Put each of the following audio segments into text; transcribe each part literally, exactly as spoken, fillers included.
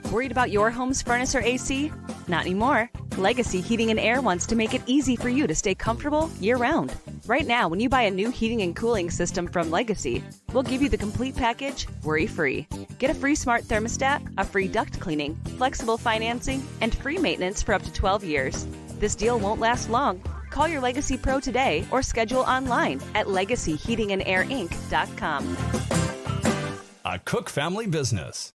Worried about your home's furnace or A C? Not anymore. Legacy Heating and Air wants to make it easy for you to stay comfortable year-round. Right now, when you buy a new heating and cooling system from Legacy, we'll give you the complete package, worry-free. Get a free smart thermostat, a free duct cleaning, flexible financing, and free maintenance for up to twelve years. This deal won't last long. Call your Legacy Pro today or schedule online at legacy heating and air inc dot com. A Cook family business.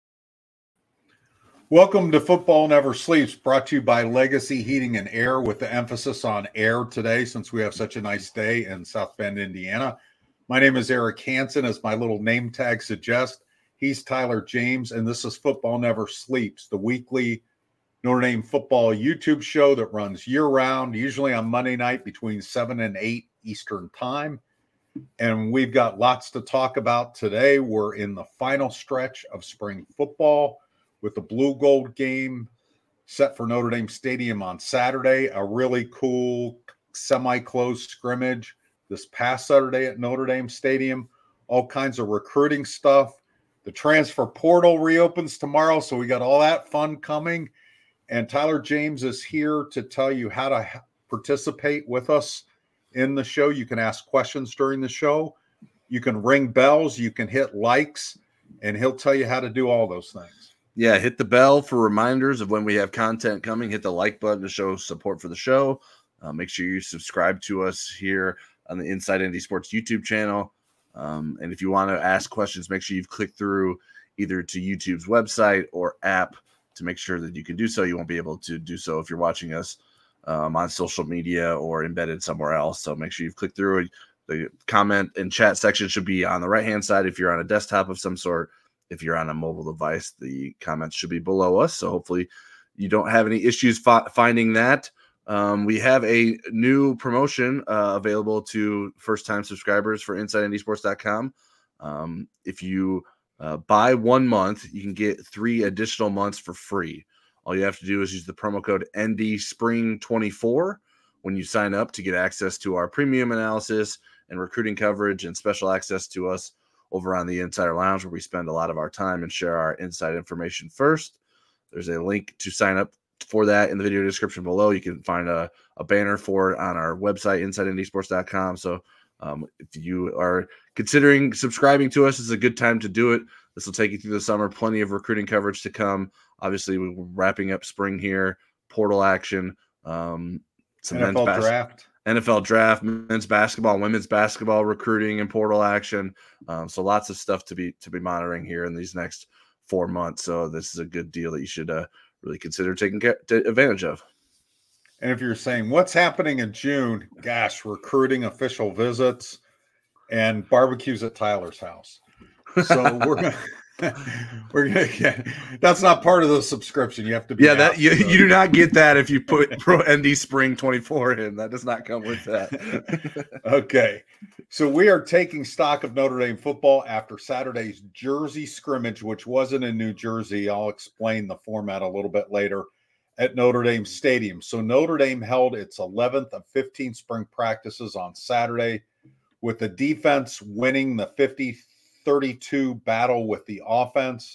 Welcome to Football Never Sleeps, brought to you by Legacy Heating and Air, with the emphasis on air today since we have such a nice day in South Bend, Indiana. My name is Eric Hansen, as my little name tag suggests. He's Tyler James, and this is Football Never Sleeps, the weekly Notre Dame football YouTube show that runs year-round, usually on Monday night between seven and eight Eastern Time. And we've got lots to talk about today. We're in the final stretch of spring football, with the Blue Gold game set for Notre Dame Stadium on Saturday, a really cool semi-closed scrimmage this past Saturday at Notre Dame Stadium, all kinds of recruiting stuff. The transfer portal reopens tomorrow, so we got all that fun coming. And Tyler James is here to tell you how to participate with us in the show. You can ask questions during the show. You can ring bells. You can hit likes, and he'll tell you how to do all those things. Yeah, hit the bell for reminders of when we have content coming. Hit the like button to show support for the show. Uh, make sure you subscribe to us here on the Inside Indy Sports YouTube channel. Um, and if you want to ask questions, make sure you've clicked through either to YouTube's website or app to make sure that you can do so. You won't be able to do so if you're watching us um, on social media or embedded somewhere else. So make sure you've clicked through it. The comment and chat section should be on the right-hand side if you're on a desktop of some sort. If you're on a mobile device, the comments should be below us. So hopefully you don't have any issues fi- finding that. Um, we have a new promotion uh, available to first-time subscribers for inside indy sports dot com. Um, if you uh, buy one month, you can get three additional months for free. All you have to do is use the promo code N D Spring twenty-four when you sign up to get access to our premium analysis and recruiting coverage and special access to us over on the Insider Lounge, where we spend a lot of our time and share our inside information first. There's a link to sign up for that in the video description below. You can find a, a banner for it on our website, inside indy sports dot com. So um, if you are considering subscribing to us, it's a good time to do it. This will take you through the summer. Plenty of recruiting coverage to come. Obviously, we're wrapping up spring here, portal action, um, some N F L men's bas- draft. N F L draft, men's basketball, women's basketball recruiting and portal action. Um, so lots of stuff to be to be monitoring here in these next four months. So this is a good deal that you should uh, really consider taking care, t- advantage of. And if you're saying what's happening in June, gosh, recruiting, official visits, and barbecues at Tyler's house. So we're gonna we're gonna get, that's not part of the subscription. You have to be yeah that you, you do not get that if you put Pro N D Spring twenty-four in. That does not come with that. Okay, so we are taking stock of Notre Dame football after Saturday's Jersey scrimmage, which wasn't in New Jersey. I'll explain the format a little bit later, at Notre Dame Stadium. So Notre Dame held its eleventh of fifteen spring practices on Saturday, with the defense winning the fifty thirty-two battle with the offense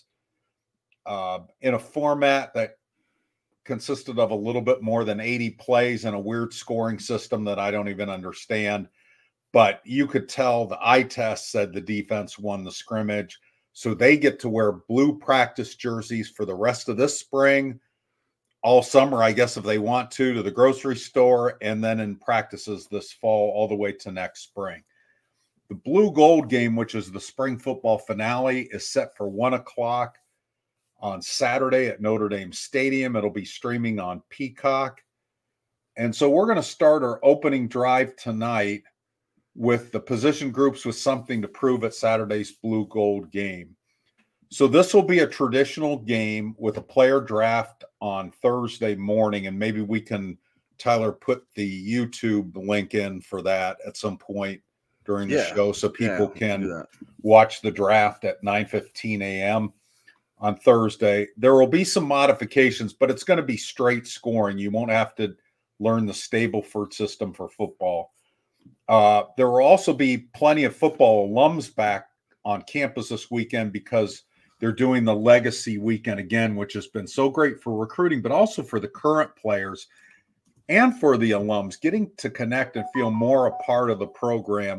uh, in a format that consisted of a little bit more than eighty plays and a weird scoring system that I don't even understand. But you could tell the eye test said the defense won the scrimmage. So they get to wear blue practice jerseys for the rest of this spring, all summer, I guess, if they want to, to the grocery store, and then in practices this fall all the way to next spring. The Blue Gold game, which is the spring football finale, is set for one o'clock on Saturday at Notre Dame Stadium. It'll be streaming on Peacock. And so we're going to start our opening drive tonight with the position groups with something to prove at Saturday's Blue Gold game. So this will be a traditional game with a player draft on Thursday morning, and maybe we can, Tyler, put the YouTube link in for that at some point during the yeah. show so people yeah, can watch the draft at nine fifteen a.m. on Thursday. There will be some modifications, but it's going to be straight scoring. You won't have to learn the Stableford system for football. Uh, there will also be plenty of football alums back on campus this weekend because they're doing the legacy weekend again, which has been so great for recruiting, but also for the current players and for the alums. Getting to connect and feel more a part of the program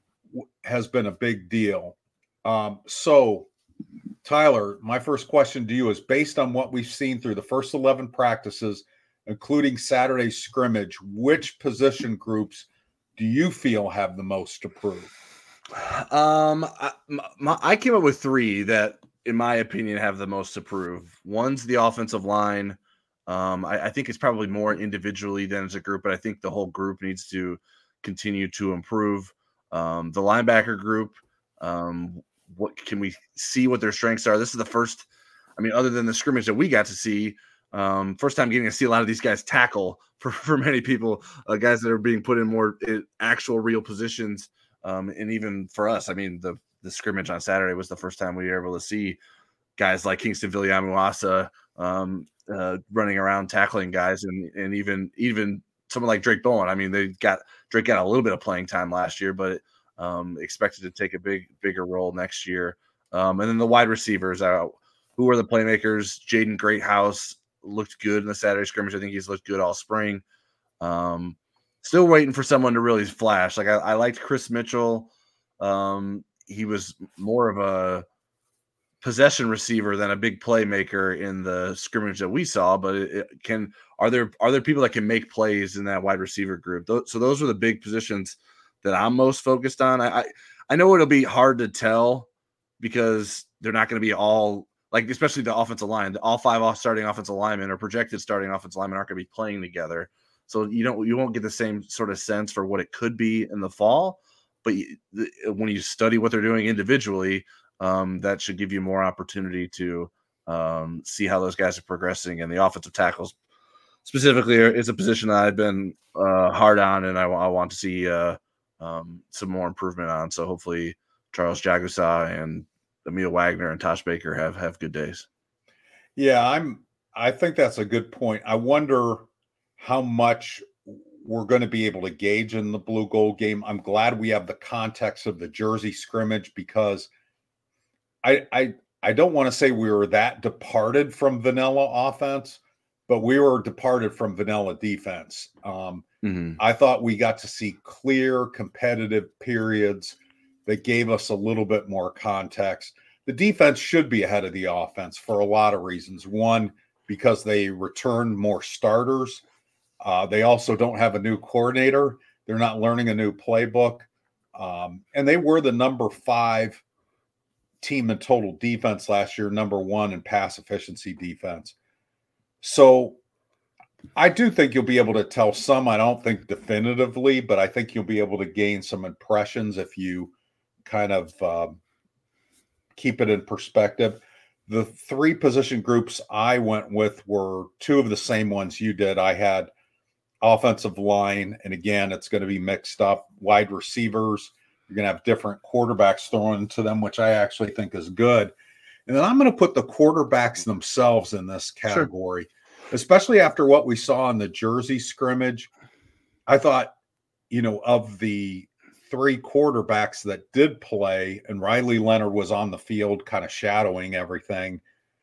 has been a big deal. Um, so, Tyler, my first question to you is, based on what we've seen through the first eleven practices, including Saturday's scrimmage, which position groups do you feel have the most to prove? Um, I, my, I came up with three that, in my opinion, have the most to prove. One's the offensive line. Um, I, I think it's probably more individually than as a group, but I think the whole group needs to continue to improve. Um, the linebacker group, um, what can we see what their strengths are? This is the first, I mean, other than the scrimmage that we got to see, um, first time getting to see a lot of these guys tackle for, for many people, uh, guys that are being put in more in actual real positions. Um, and even for us, I mean, the, the scrimmage on Saturday was the first time we were able to see guys like Kingston Viliamuasa um, uh, running around tackling guys, and and even even someone like Drake Bowen. I mean, they got Drake got a little bit of playing time last year, but um, expected to take a big bigger role next year. Um, and then the wide receivers, uh, who are the playmakers? Jaden Greathouse looked good in the Saturday scrimmage. I think he's looked good all spring. Um, still waiting for someone to really flash. Like I, I liked Chris Mitchell. Um, he was more of a possession receiver than a big playmaker in the scrimmage that we saw, but it, it can are there are there people that can make plays in that wide receiver group? Those, so those are the big positions that I'm most focused on. I I, I know it'll be hard to tell because they're not going to be all like, especially the offensive line. All five off starting offensive linemen or projected starting offensive linemen aren't going to be playing together, so you don't you won't get the same sort of sense for what it could be in the fall. But you, the, when you study what they're doing individually, Um, that should give you more opportunity to um, see how those guys are progressing. And the offensive tackles specifically is a position that I've been uh, hard on, and I, I want to see uh, um, some more improvement on. So hopefully Charles Jagusa and Emil Wagner and Tosh Baker have have good days. Yeah, I'm. I think that's a good point. I wonder how much we're going to be able to gauge in the blue gold game. I'm glad we have the context of the Jersey scrimmage, because I, I I don't want to say we were that departed from vanilla offense, but we were departed from vanilla defense. Um, mm-hmm. I thought we got to see clear, competitive periods that gave us a little bit more context. The defense should be ahead of the offense for a lot of reasons. One, because they returned more starters. Uh, they also don't have a new coordinator. They're not learning a new playbook. Um, and they were the number five team in total defense last year, number one in pass efficiency defense. So I do think you'll be able to tell some. I don't think definitively, but I think you'll be able to gain some impressions if you kind of uh, keep it in perspective. The three position groups I went with were two of the same ones you did. I had offensive line, and again, it's going to be mixed up. Wide receivers, you're going to have different quarterbacks thrown to them, which I actually think is good. And then I'm going to put the quarterbacks themselves in this category, sure. Especially after what we saw in the Jersey scrimmage. I thought, you know, of the three quarterbacks that did play, and Riley Leonard was on the field kind of shadowing everything,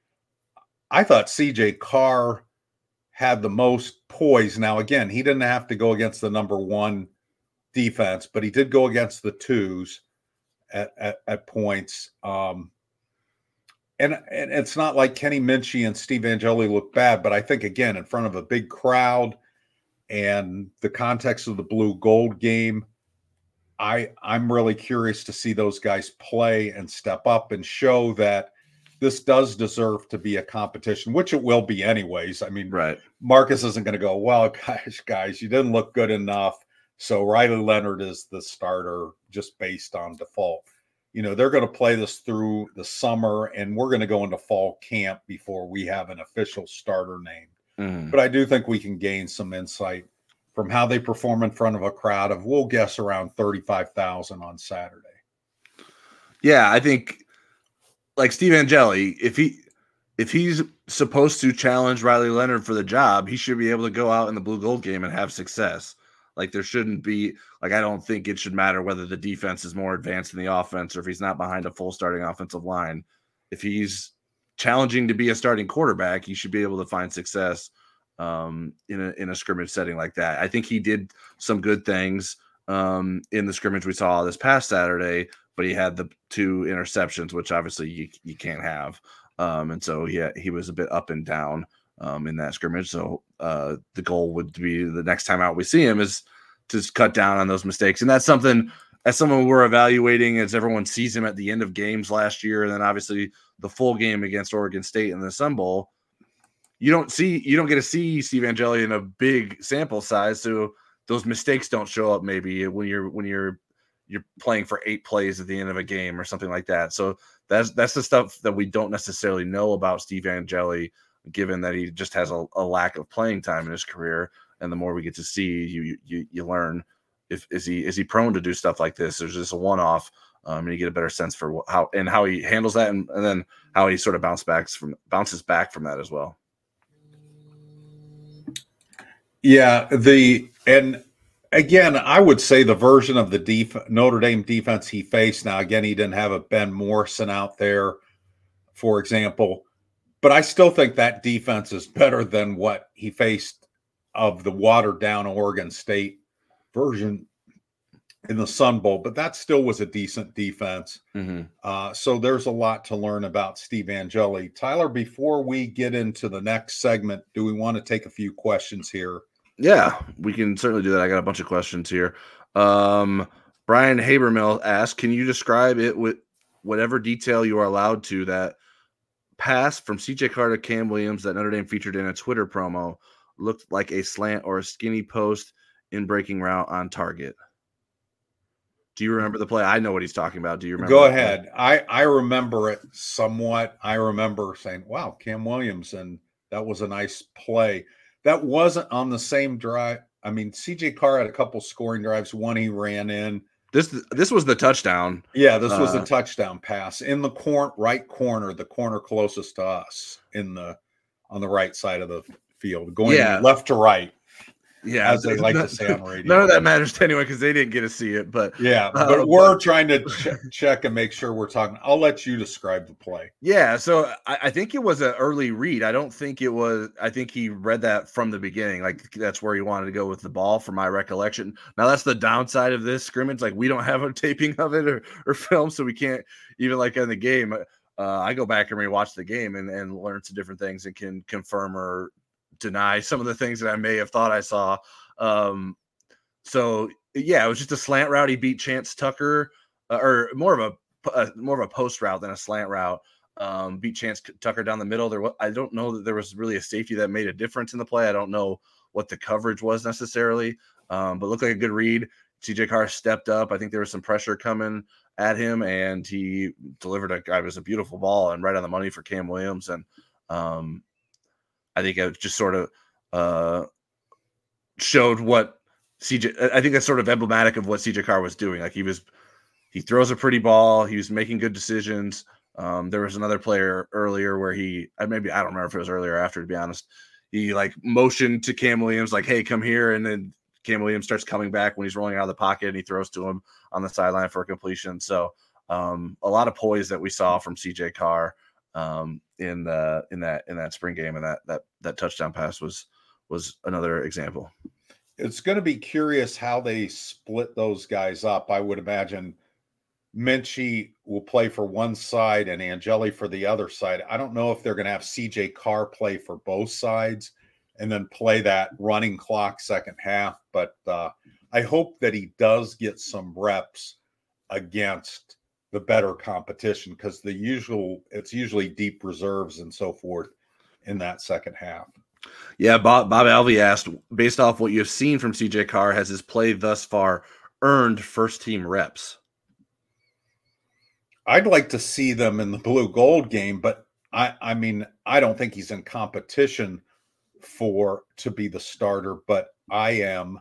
I thought C J Carr had the most poise. Now, again, he didn't have to go against the number one defense, but he did go against the twos at, at, at points. Um, and, and it's not like Kenny Minchie and Steve Angeli look bad, but I think, again, in front of a big crowd and the context of the blue gold game, I, I'm really curious to see those guys play and step up and show that this does deserve to be a competition, which it will be anyways. I mean, right. Marcus isn't going to go, well, guys, guys, you didn't look good enough, so Riley Leonard is the starter just based on default. You know, they're going to play this through the summer, and we're going to go into fall camp before we have an official starter name. Mm. But I do think we can gain some insight from how they perform in front of a crowd of, we'll guess, around thirty-five thousand on Saturday. Yeah, I think, like Steve Angeli, if he if he's supposed to challenge Riley Leonard for the job, he should be able to go out in the blue gold game and have success. Like, there shouldn't be, like, I don't think it should matter whether the defense is more advanced than the offense, or if he's not behind a full starting offensive line. if he's challenging to be a starting quarterback, you should be able to find success um, in a in a scrimmage setting like that. I think he did some good things um, in the scrimmage we saw this past Saturday, but he had the two interceptions, which obviously you, you can't have. Um, and so he, he was a bit up and down um, in that scrimmage. So uh, the goal would be the next time out we see him is to cut down on those mistakes. And that's something, as someone we're evaluating, as everyone sees him at the end of games last year, and then obviously the full game against Oregon State in the Sun Bowl, you don't see, you don't get to see Steve Angeli in a big sample size. So those mistakes don't show up maybe when you're, when you're, you're playing for eight plays at the end of a game or something like that. So that's, that's the stuff that we don't necessarily know about Steve Angeli, given that he just has a, a lack of playing time in his career. And the more we get to see, you, you, you learn if, is he, is he prone to do stuff like this? There's just a one-off um, and you get a better sense for how, and how he handles that. And, and then how he sort of bounce backs from bounces back from that as well. Yeah. The, and, Again, I would say the version of the def- Notre Dame defense he faced. Now, again, he didn't have a Ben Morrison out there, for example, but I still think that defense is better than what he faced of the watered-down Oregon State version in the Sun Bowl. But that still was a decent defense. Mm-hmm. Uh, so there's a lot to learn about Steve Angeli. Tyler, before we get into the next segment, do we want to take a few questions here? Yeah, we can certainly do that. I got a bunch of questions here. Um, Brian Habermill asked, can you describe it with whatever detail you are allowed to, that pass from C J Carr to Cam Williams that Notre Dame featured in a Twitter promo looked like a slant or a skinny post in breaking route on target? Do you remember the play? I know what he's talking about. Do you remember? Go ahead. I, I remember it somewhat. I remember saying, wow, Cam Williams, and that was a nice play. That wasn't on the same drive. I mean, C J Carr had a couple scoring drives. One he ran in. This this was the touchdown. Yeah, this was uh, a touchdown pass in the cor- right corner, the corner closest to us in the on the right side of the field, going yeah. left to right. Yeah, as they like to say on radio. None of that matters to anyone because they didn't get to see it. But yeah, but uh, we're but, trying to ch- check and make sure we're talking. I'll let you describe the play. Yeah, so I, I think it was an early read. I don't think it was. I think he read that from the beginning. Like that's where he wanted to go with the ball, from my recollection. Now that's the downside of this scrimmage. Like we don't have a taping of it or, or film, so we can't even like in the game. Uh, I go back and rewatch the game and, and learn some different things and can confirm or deny some of the things that I may have thought I saw. Um, so yeah, it was just a slant route. He beat Chance Tucker, uh, or more of a uh, more of a post route than a slant route. Um, beat Chance Tucker down the middle. There, I don't know that there was really a safety that made a difference in the play. I don't know what the coverage was necessarily, um, but looked like a good read. C J Carr stepped up. I think there was some pressure coming at him, and he delivered a. It was a beautiful ball and right on the money for Cam Williams. And um, I think it just sort of uh, showed what C J. I think that's sort of emblematic of what C J Carr was doing. Like he was, he throws a pretty ball. He was making good decisions. Um, there was another player earlier where he, maybe I don't remember if it was earlier or after, to be honest. He like motioned to Cam Williams, like, "Hey, come here," and then Cam Williams starts coming back when he's rolling out of the pocket, and he throws to him on the sideline for a completion. So um, a lot of poise that we saw from C J Carr. Um, in the in that in that spring game, and that that that touchdown pass was was another example. It's going to be curious how they split those guys up. I would imagine Minchie will play for one side and Angeli for the other side. I don't know if they're going to have C J Carr play for both sides and then play that running clock second half. But uh, I hope that he does get some reps against the better competition, because the usual it's usually deep reserves and so forth in that second half. Yeah, Bob, Bob Alvey asked, based off what you've seen from C J Carr, has his play thus far earned first team reps? I'd like to see them in the blue gold game, but I, I mean, I don't think he's in competition for to be the starter, but I am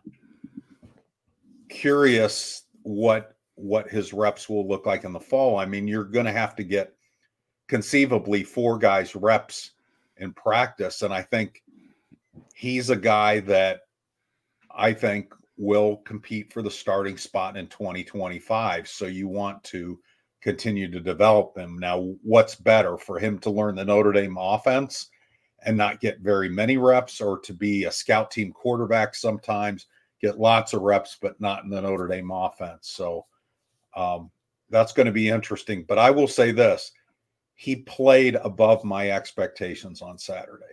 curious what what his reps will look like in the fall. I mean, you're going to have to get conceivably four guys reps in practice. And I think he's a guy that I think will compete for the starting spot in twenty twenty-five. So you want to continue to develop him. Now, what's better for him to learn the Notre Dame offense and not get very many reps, or to be a scout team quarterback sometimes, get lots of reps, but not in the Notre Dame offense? So um, that's going to be interesting. But I will say this, he played above my expectations on Saturday.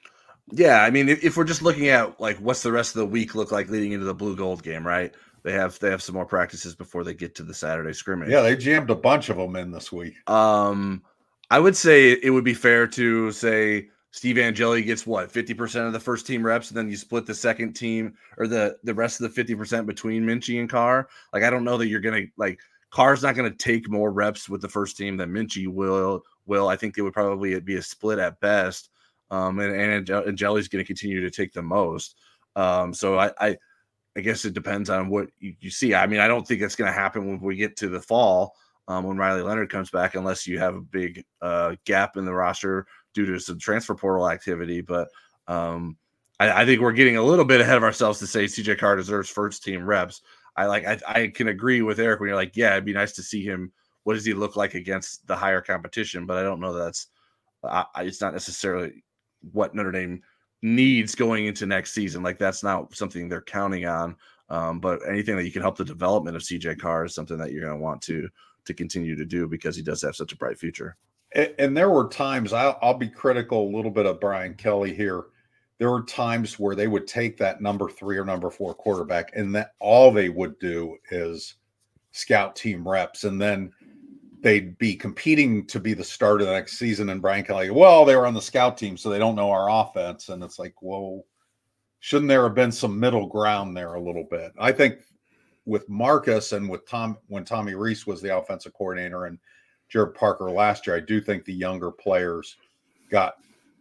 Yeah, I mean, if, if we're just looking at like what's the rest of the week look like leading into the blue gold game, right? They have they have some more practices before they get to the Saturday scrimmage. Yeah, they jammed a bunch of them in this week. Um, I would say it would be fair to say Steve Angeli gets what, fifty percent of the first team reps, and then you split the second team or the the rest of the fifty percent between Minchie and Carr. Like, I don't know that you're gonna like Carr's not gonna take more reps with the first team than Minchie will. Will I think it would probably be a split at best. Um, and, and Angeli's going to continue to take the most. Um, so I, I, I guess it depends on what you, you see. I mean, I don't think it's going to happen when we get to the fall, um, when Riley Leonard comes back, unless you have a big uh, gap in the roster due to some transfer portal activity. But um, I, I think we're getting a little bit ahead of ourselves to say C J Carr deserves first team reps. I like, I, I can agree with Eric when you're like, yeah, it'd be nice to see him. What does he look like against the higher competition? But I don't know that that's, I, it's not necessarily what Notre Dame needs going into next season. Like, that's not something they're counting on. Um, but anything that you can help the development of C J Carr is something that you're going to want to to continue to do, because he does have such a bright future. And, and there were times, I'll, I'll be critical a little bit of Brian Kelly here. There were times where they would take that number three or number four quarterback, and that all they would do is scout team reps, and then they'd be competing to be the start of the next season. And Brian Kelly, well, they were on the scout team, so they don't know our offense. And it's like, well, shouldn't there have been some middle ground there a little bit? I think with Marcus and with Tom, when Tommy Rees was the offensive coordinator and Jared Parker last year, I do think the younger players got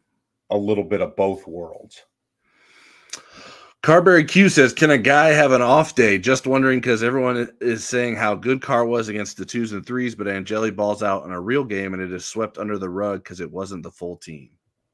a little bit of both worlds. Carberry Q says, can a guy have an off day? Just wondering, because everyone is saying how good Carr was against the twos and threes, but Angeli balls out in a real game and it is swept under the rug because it wasn't the full team.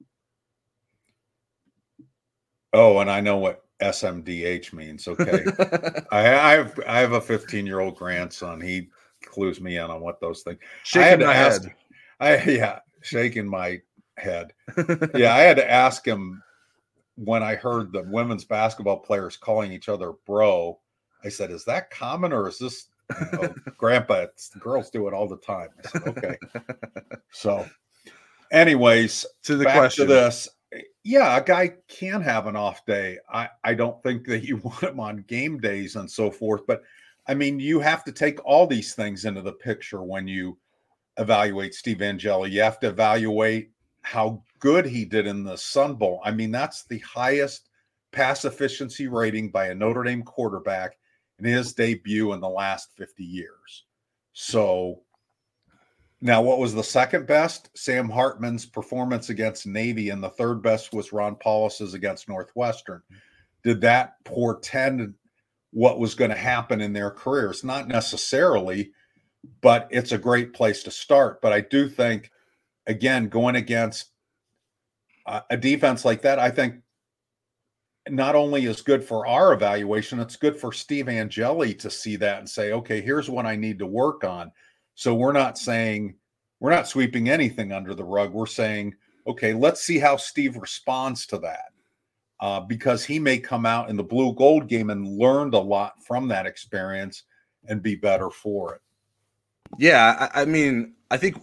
Oh, and I know what S M D H means. Okay. I, I have I have a fifteen-year-old grandson. He clues me in on what those things. Shaking I had to my ask, head. I yeah, shaking my head. Yeah, I had to ask him. When I heard the women's basketball players calling each other bro, I said, is that common, or is this, you know, grandpa, it's, the girls do it all the time. I said, okay. So anyways, to the back question. to this. Yeah, a guy can have an off day. I, I don't think that you want him on game days and so forth. But, I mean, you have to take all these things into the picture when you evaluate Steve Angeli. You have to evaluate how good he did in the Sun Bowl. I mean, that's the highest pass efficiency rating by a Notre Dame quarterback in his debut in the last fifty years. So now, what was the second best? Sam Hartman's performance against Navy, and the third best was Ron Paulus's against Northwestern. Did that portend what was going to happen in their careers? Not necessarily, but it's a great place to start. But I do think, again, going against uh, a defense like that, I think not only is good for our evaluation, it's good for Steve Angeli to see that and say, okay, here's what I need to work on. So we're not saying, we're not sweeping anything under the rug. We're saying, okay, let's see how Steve responds to that. Uh, because he may come out in the blue gold game and learned a lot from that experience and be better for it. Yeah, I, I mean, I think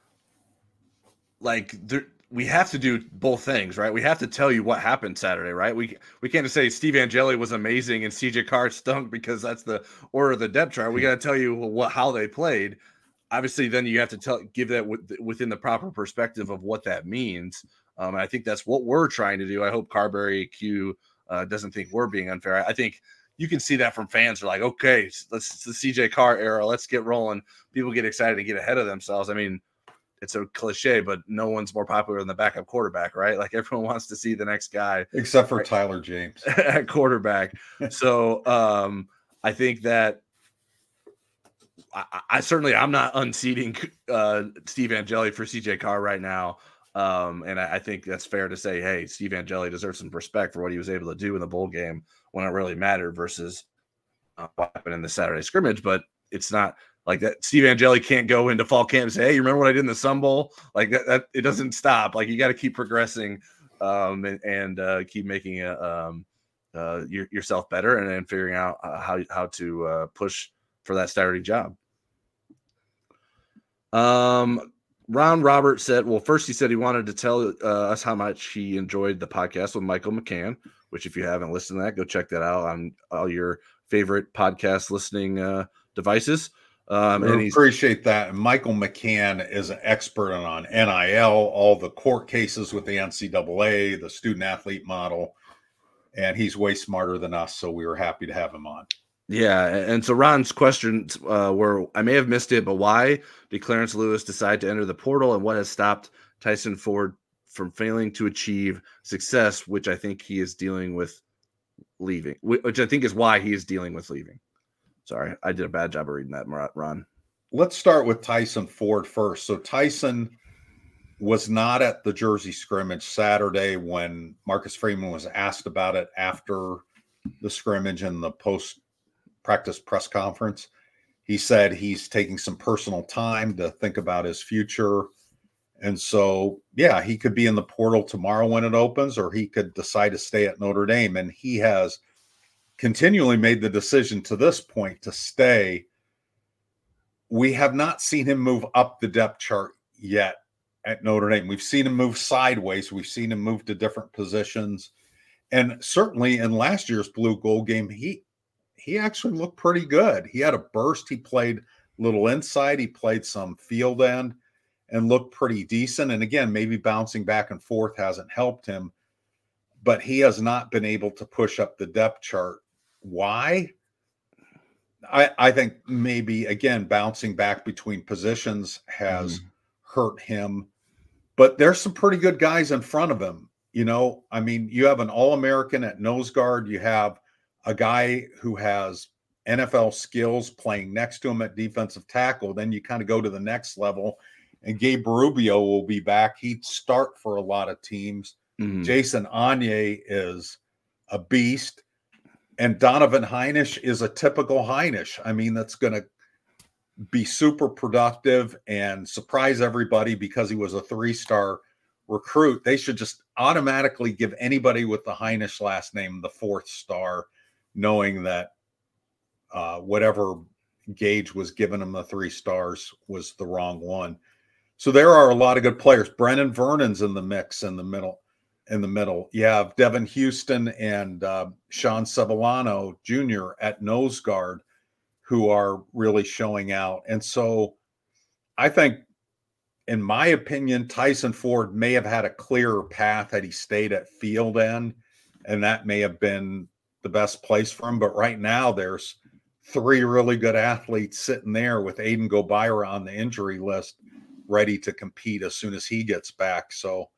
like there, we have to do both things, right? We have to tell you what happened Saturday, right? We we can't just say Steve Angeli was amazing and C J Carr stunk, because that's the order of the depth chart. We got to tell you what how they played. Obviously, then you have to tell give that with, within the proper perspective of what that means. Um, and I think that's what we're trying to do. I hope Carberry Q uh, doesn't think we're being unfair. I, I think you can see that from fans. Are like, okay, let's it's the C J Carr era. Let's get rolling. People get excited to get ahead of themselves. I mean, it's a cliche, but no one's more popular than the backup quarterback, right? Like, everyone wants to see the next guy, except for right, Tyler James at quarterback. So um, I think that I, I certainly I'm not unseating uh, Steve Angeli for C J Carr right now. Um, and I, I think that's fair to say, hey, Steve Angeli deserves some respect for what he was able to do in the bowl game when it really mattered versus uh, what happened in the Saturday scrimmage. But it's not Like that, Steve Angeli can't go into fall camp and say, "Hey, you remember what I did in the Sun Bowl?" Like that, that it doesn't stop. Like you got to keep progressing, um, and, and uh, keep making a, um, uh, your, yourself better, and then figuring out uh, how how to uh, push for that starting job. Um, Ron Robert said, "Well, first he said he wanted to tell uh, us how much he enjoyed the podcast with Michael McCann. Which, if you haven't listened to that, go check that out on all your favorite podcast listening uh, devices." Um, we and he's, appreciate that. And Michael McCann is an expert on N I L, all the court cases with the N C double A, the student athlete model, and he's way smarter than us. So we were happy to have him on. Yeah. And so Ron's questions uh, were, I may have missed it, but why did Clarence Lewis decide to enter the portal, and what has stopped Tyson Ford from failing to achieve success, which I think he is dealing with leaving, which I think is why he is dealing with leaving. Sorry, I did a bad job of reading that, Ron. Let's start with Tyson Ford first. So Tyson was not at the Jersey scrimmage Saturday when Marcus Freeman was asked about it after the scrimmage and the post-practice press conference. He said he's taking some personal time to think about his future. And so, yeah, he could be in the portal tomorrow when it opens, or he could decide to stay at Notre Dame. And he has continually made the decision to this point to stay. We have not seen him move up the depth chart yet at Notre Dame. We've seen him move sideways. We've seen him move to different positions. And certainly in last year's blue gold game, he he actually looked pretty good. He had a burst. He played a little inside. He played some field end and looked pretty decent. And again, maybe bouncing back and forth hasn't helped him, but he has not been able to push up the depth chart. Why? I, I think maybe, again, bouncing back between positions has mm. hurt him, but there's some pretty good guys in front of him. You know, I mean, you have an All-American at nose guard. You have a guy who has N F L skills playing next to him at defensive tackle. Then you kind of go to the next level, and Gabe Rubio will be back. He'd start for a lot of teams. Mm-hmm. Jason Anye is a beast. And Donovan Heinisch is a typical Heinisch. I mean, that's going to be super productive and surprise everybody because he was a three-star recruit. They should just automatically give anybody with the Heinisch last name the fourth star, knowing that uh, whatever Gage was giving him the three stars was the wrong one. So there are a lot of good players. Brennan Vernon's in the mix in the middle. In the middle, you have Devin Houston and uh, Sean Sevillano Junior at nose guard, who are really showing out. And so I think, in my opinion, Tyson Ford may have had a clearer path had he stayed at field end, and that may have been the best place for him. But right now, there's three really good athletes sitting there with Aiden Gobira on the injury list, ready to compete as soon as he gets back. So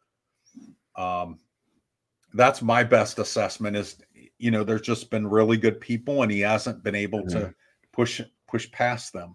Um, that's my best assessment is, you know, there's just been really good people and he hasn't been able mm-hmm. to push, push past them.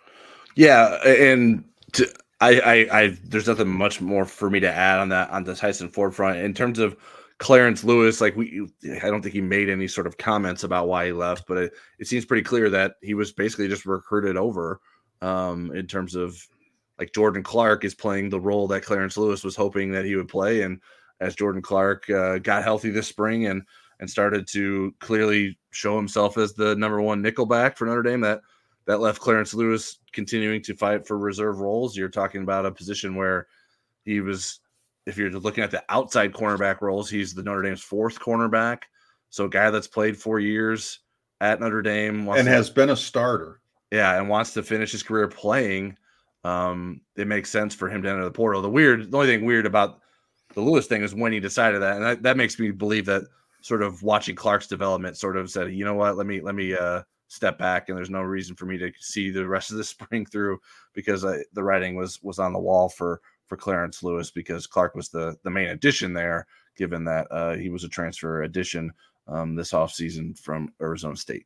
Yeah. And to, I, I, I, there's nothing much more for me to add on that, on the Tyson Ford front in terms of Clarence Lewis. Like we, I don't think he made any sort of comments about why he left, but it, it seems pretty clear that he was basically just recruited over um, in terms of like Jordan Clark is playing the role that Clarence Lewis was hoping that he would play. And as Jordan Clark uh, got healthy this spring and and started to clearly show himself as the number one nickelback for Notre Dame, that that left Clarence Lewis continuing to fight for reserve roles. You're talking about a position where he was, if you're looking at the outside cornerback roles, he's the Notre Dame's fourth cornerback. So a guy that's played four years at Notre Dame and to, has been a starter. Yeah, and wants to finish his career playing. Um, it makes sense for him to enter the portal. The weird, the only thing weird about the Lewis thing is when he decided that, and that, that makes me believe that sort of watching Clark's development sort of said, you know what, let me let me uh, step back, and there's no reason for me to see the rest of the spring through because I, the writing was was on the wall for for Clarence Lewis because Clark was the the main addition there, given that uh, he was a transfer addition um, this offseason from Arizona State.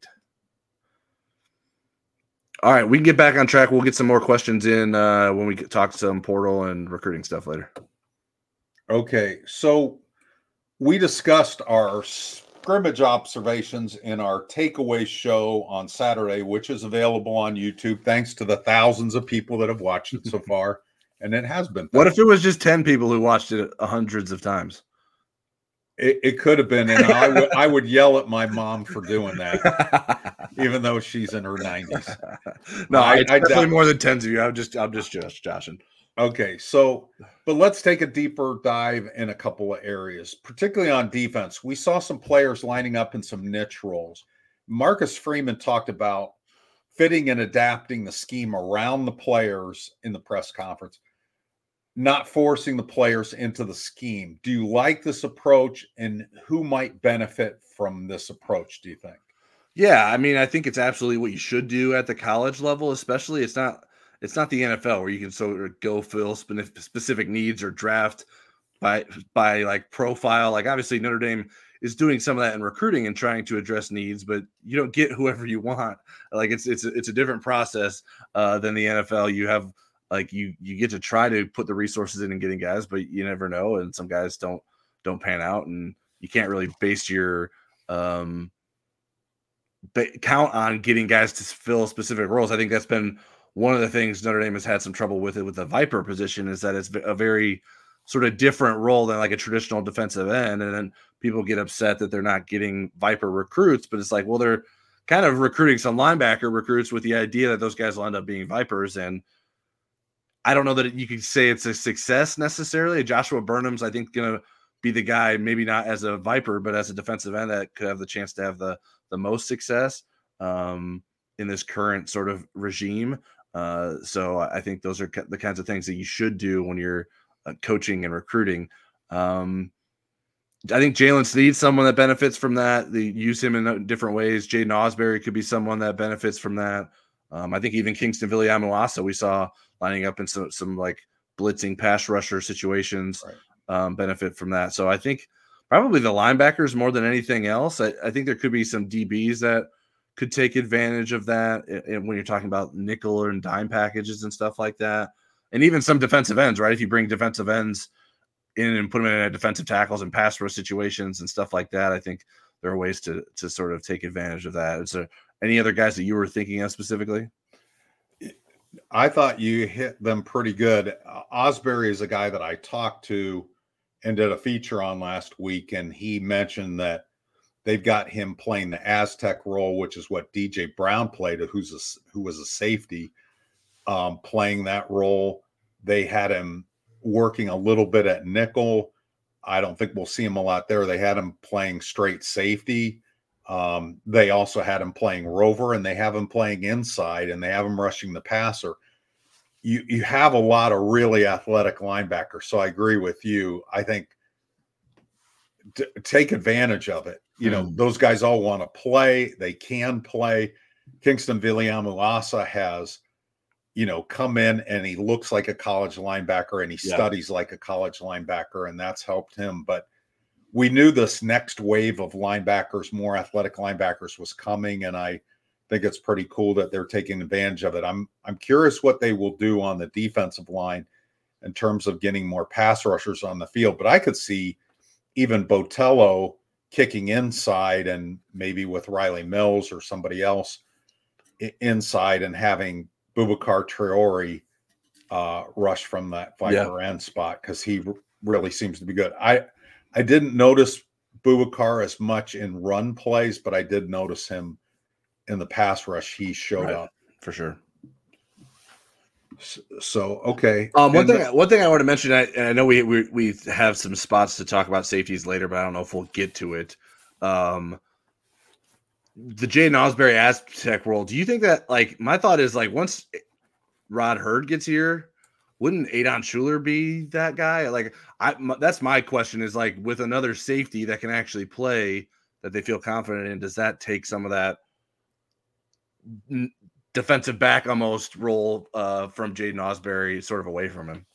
All right, we can get back on track. We'll get some more questions in uh, when we talk some portal and recruiting stuff later. Okay, so we discussed our scrimmage observations in our takeaway show on Saturday, which is available on YouTube, thanks to the thousands of people that have watched it so far. And it has been. What if it was just ten people who watched it hundreds of times? It, it could have been, and I would I would yell at my mom for doing that, even though she's in her nineties. No, I, it's I definitely doubt- more than tens of you. I'm just I'm just just joshing. Okay, so but let's take a deeper dive in a couple of areas, particularly on defense. We saw some players lining up in some niche roles. Marcus Freeman talked about fitting and adapting the scheme around the players in the press conference, not forcing the players into the scheme. Do you like this approach, and who might benefit from this approach, do you think? Yeah, I mean, I think it's absolutely what you should do at the college level, especially. It's not it's not the N F L where you can sort of go fill spe- specific needs or draft by by like profile. Like obviously Notre Dame is doing some of that in recruiting and trying to address needs, but you don't get whoever you want. Like it's it's it's a different process uh, than the N F L. You have like you you get to try to put the resources in and getting guys, but you never know, and some guys don't don't pan out, and you can't really base your um, ba- count on getting guys to fill specific roles. I think that's been one of the things Notre Dame has had some trouble with it with the Viper position, is that it's a very sort of different role than like a traditional defensive end. And then people get upset that they're not getting Viper recruits, but it's like, well, they're kind of recruiting some linebacker recruits with the idea that those guys will end up being Vipers. And I don't know that you could say it's a success necessarily. Joshua Burnham's, I think, going to be the guy, maybe not as a Viper, but as a defensive end that could have the chance to have the, the most success um, in this current sort of regime. Uh, so I think those are the kinds of things that you should do when you're uh, coaching and recruiting. Um, I think Jalen Sneed's someone that benefits from that. They use him in different ways. Jaden Osbury could be someone that benefits from that. Um, I think even Kingston Viliamu-Asa we saw lining up in some, some like blitzing pass rusher situations Right. um, benefit from that. So I think probably the linebackers more than anything else. I, I think there could be some D Bs that could take advantage of that and when you're talking about nickel and dime packages and stuff like that. And even some defensive ends, right? If you bring defensive ends in and put them in defensive tackles and pass rush situations and stuff like that, I think there are ways to to sort of take advantage of that. Is there any other guys that you were thinking of specifically? I thought you hit them pretty good. Osbury is a guy that I talked to and did a feature on last week, and he mentioned that they've got him playing the Aztec role, which is what D J Brown played, who's a, who was a safety, um, playing that role. They had him working a little bit at nickel. I don't think we'll see him a lot there. They had him playing straight safety. Um, they also had him playing rover, and they have him playing inside, and they have him rushing the passer. You you have a lot of really athletic linebackers. So I agree with you. I think t- take advantage of it. You know, Mm. those guys all want to play. They can play. Kingston Viliamu-Asa has, you know, come in and he looks like a college linebacker and he Yeah. studies like a college linebacker, and that's helped him. But we knew this next wave of linebackers, more athletic linebackers, was coming, and I think it's pretty cool that they're taking advantage of it. I'm I'm curious what they will do on the defensive line in terms of getting more pass rushers on the field. But I could see even Botello kicking inside, and maybe with Riley Mills or somebody else inside, and having Boubacar Traore uh, rush from that Viper end spot, because he r- really seems to be good. I I didn't notice Boubacar as much in run plays, but I did notice him in the pass rush. He showed Right. up. For sure. So, so okay. Um, one And thing, the- one thing I want to mention, I, and I know we, we we have some spots to talk about safeties later, but I don't know if we'll get to it. Um, the Jaden Osbury Aztec role. Do you think that, like, my thought is like once Rod Hurd gets here, wouldn't Adon Schuler be that guy? Like, I m- that's my question. Is like with another safety that can actually play, that they feel confident in, does that take some of that n- defensive back almost role uh, from Jaden Osbury sort of away from him?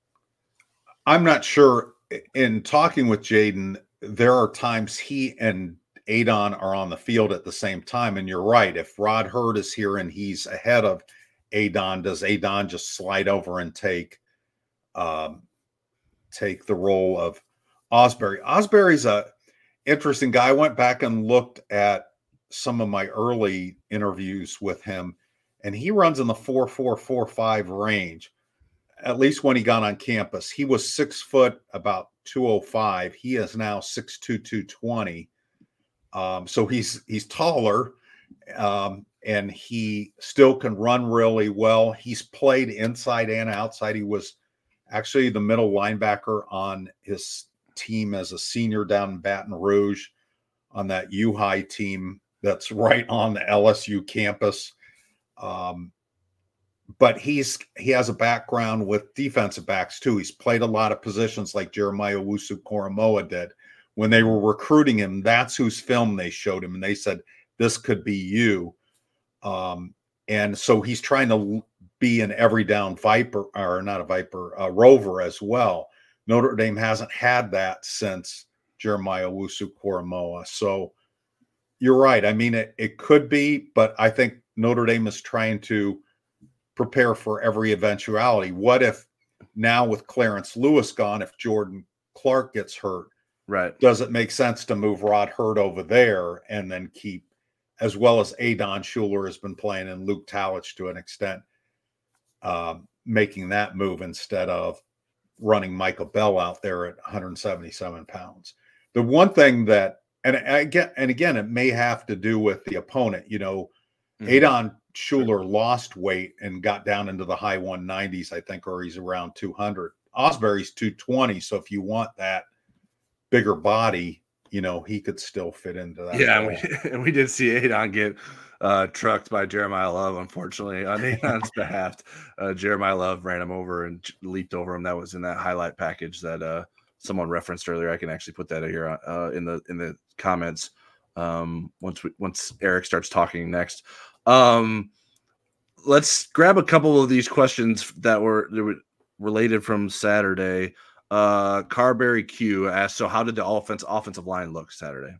I'm not sure. In talking with Jaden, there are times he and Adon are on the field at the same time. And you're right. If Rod Hurd is here and he's ahead of Adon, does Adon just slide over and take um, take the role of Osbury? Osbury's a interesting guy. I went back and looked at some of my early interviews with him, and he runs in the four four four five range. At least when he got on campus, he was six foot, about two oh five. He is now six two, two twenty. Um, so he's he's taller, um, and he still can run really well. He's played inside and outside. He was actually the middle linebacker on his team as a senior down in Baton Rouge on that U-High team that's right on the L S U campus. Um, but he's he has a background with defensive backs too. He's played a lot of positions like Jeremiah Owusu-Koramoah did. When they were recruiting him, that's whose film they showed him, and they said, this could be you. Um, and so he's trying to be an every down Viper, or not a Viper, a Rover as well. Notre Dame hasn't had that since Jeremiah Owusu-Koramoah. So you're right. I mean, it, it could be, but I think Notre Dame is trying to prepare for every eventuality. What if now with Clarence Lewis gone, if Jordan Clark gets hurt, right? Does it make sense to move Rod Hurd over there and then keep, as well as Adon Schuler has been playing and Luke Talich to an extent, um, making that move instead of running Michael Bell out there at one hundred seventy-seven pounds. The one thing that, and again, and again, it may have to do with the opponent. You know, mm-hmm. Adon Schuler lost weight and got down into the high one nineties, I think, or he's around two hundred. Osbury's two twenty. So if you want that bigger body, you know, he could still fit into that. Yeah, and we, and we did see Adon get uh, trucked by Jeremiah Love, unfortunately, on Adon's behalf. Uh, Jeremiah Love ran him over and leaped over him. That was in that highlight package that uh, someone referenced earlier. I can actually put that here uh, in the in the comments um, once we, once Eric starts talking next. Um, let's grab a couple of these questions that were, that were related from Saturday. Uh, Carberry Q asked, so how did the offense offensive line look Saturday?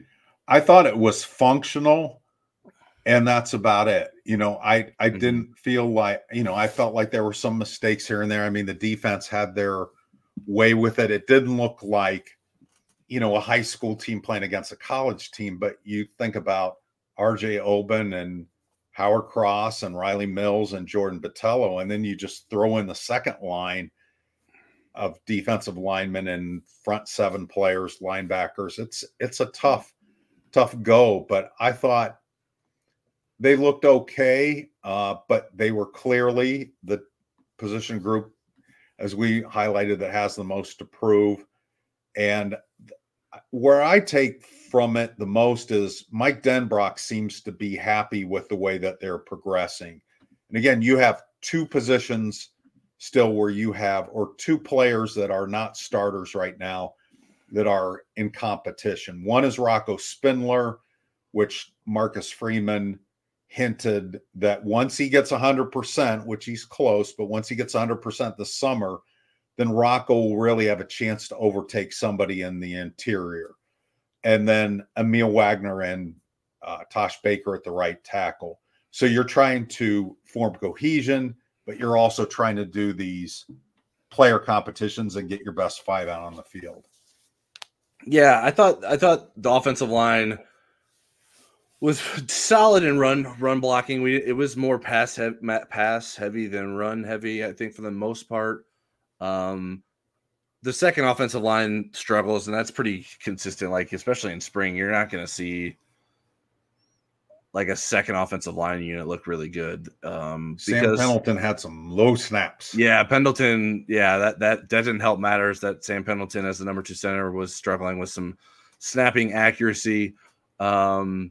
I thought it was functional, and that's about it. You know, I, I mm-hmm. didn't feel like, you know, I felt like there were some mistakes here and there. I mean, the defense had their way with it. It didn't look like, you know, a high school team playing against a college team, but you think about R J Oben and Howard Cross and Riley Mills and Jordan Botello, and then you just throw in the second line of defensive linemen and front seven players, linebackers. It's it's a tough, tough go, but I thought they looked okay, uh, but they were clearly the position group, as we highlighted, that has the most to prove. And where I take from it the most is Mike Denbrock seems to be happy with the way that they're progressing. And again, you have two positions still where you have, or two players that are not starters right now that are in competition. One is Rocco Spindler, which Marcus Freeman hinted that once he gets one hundred percent, which he's close, but once he gets one hundred percent this summer, then Rocco will really have a chance to overtake somebody in the interior. And then Emil Wagner and uh, Tosh Baker at the right tackle. So you're trying to form cohesion, but you're also trying to do these player competitions and get your best five out on the field. Yeah, I thought I thought the offensive line was solid in run run blocking. We it was more pass heavy, pass heavy than run heavy, I think, for the most part. Um, the second offensive line struggles, and that's pretty consistent. Like, especially in spring, you're not going to see like a second offensive line unit look really good. Um, Sam because, Pendleton had some low snaps. Yeah, Pendleton. Yeah, that that that didn't help matters. That Sam Pendleton, as the number two center, was struggling with some snapping accuracy, um,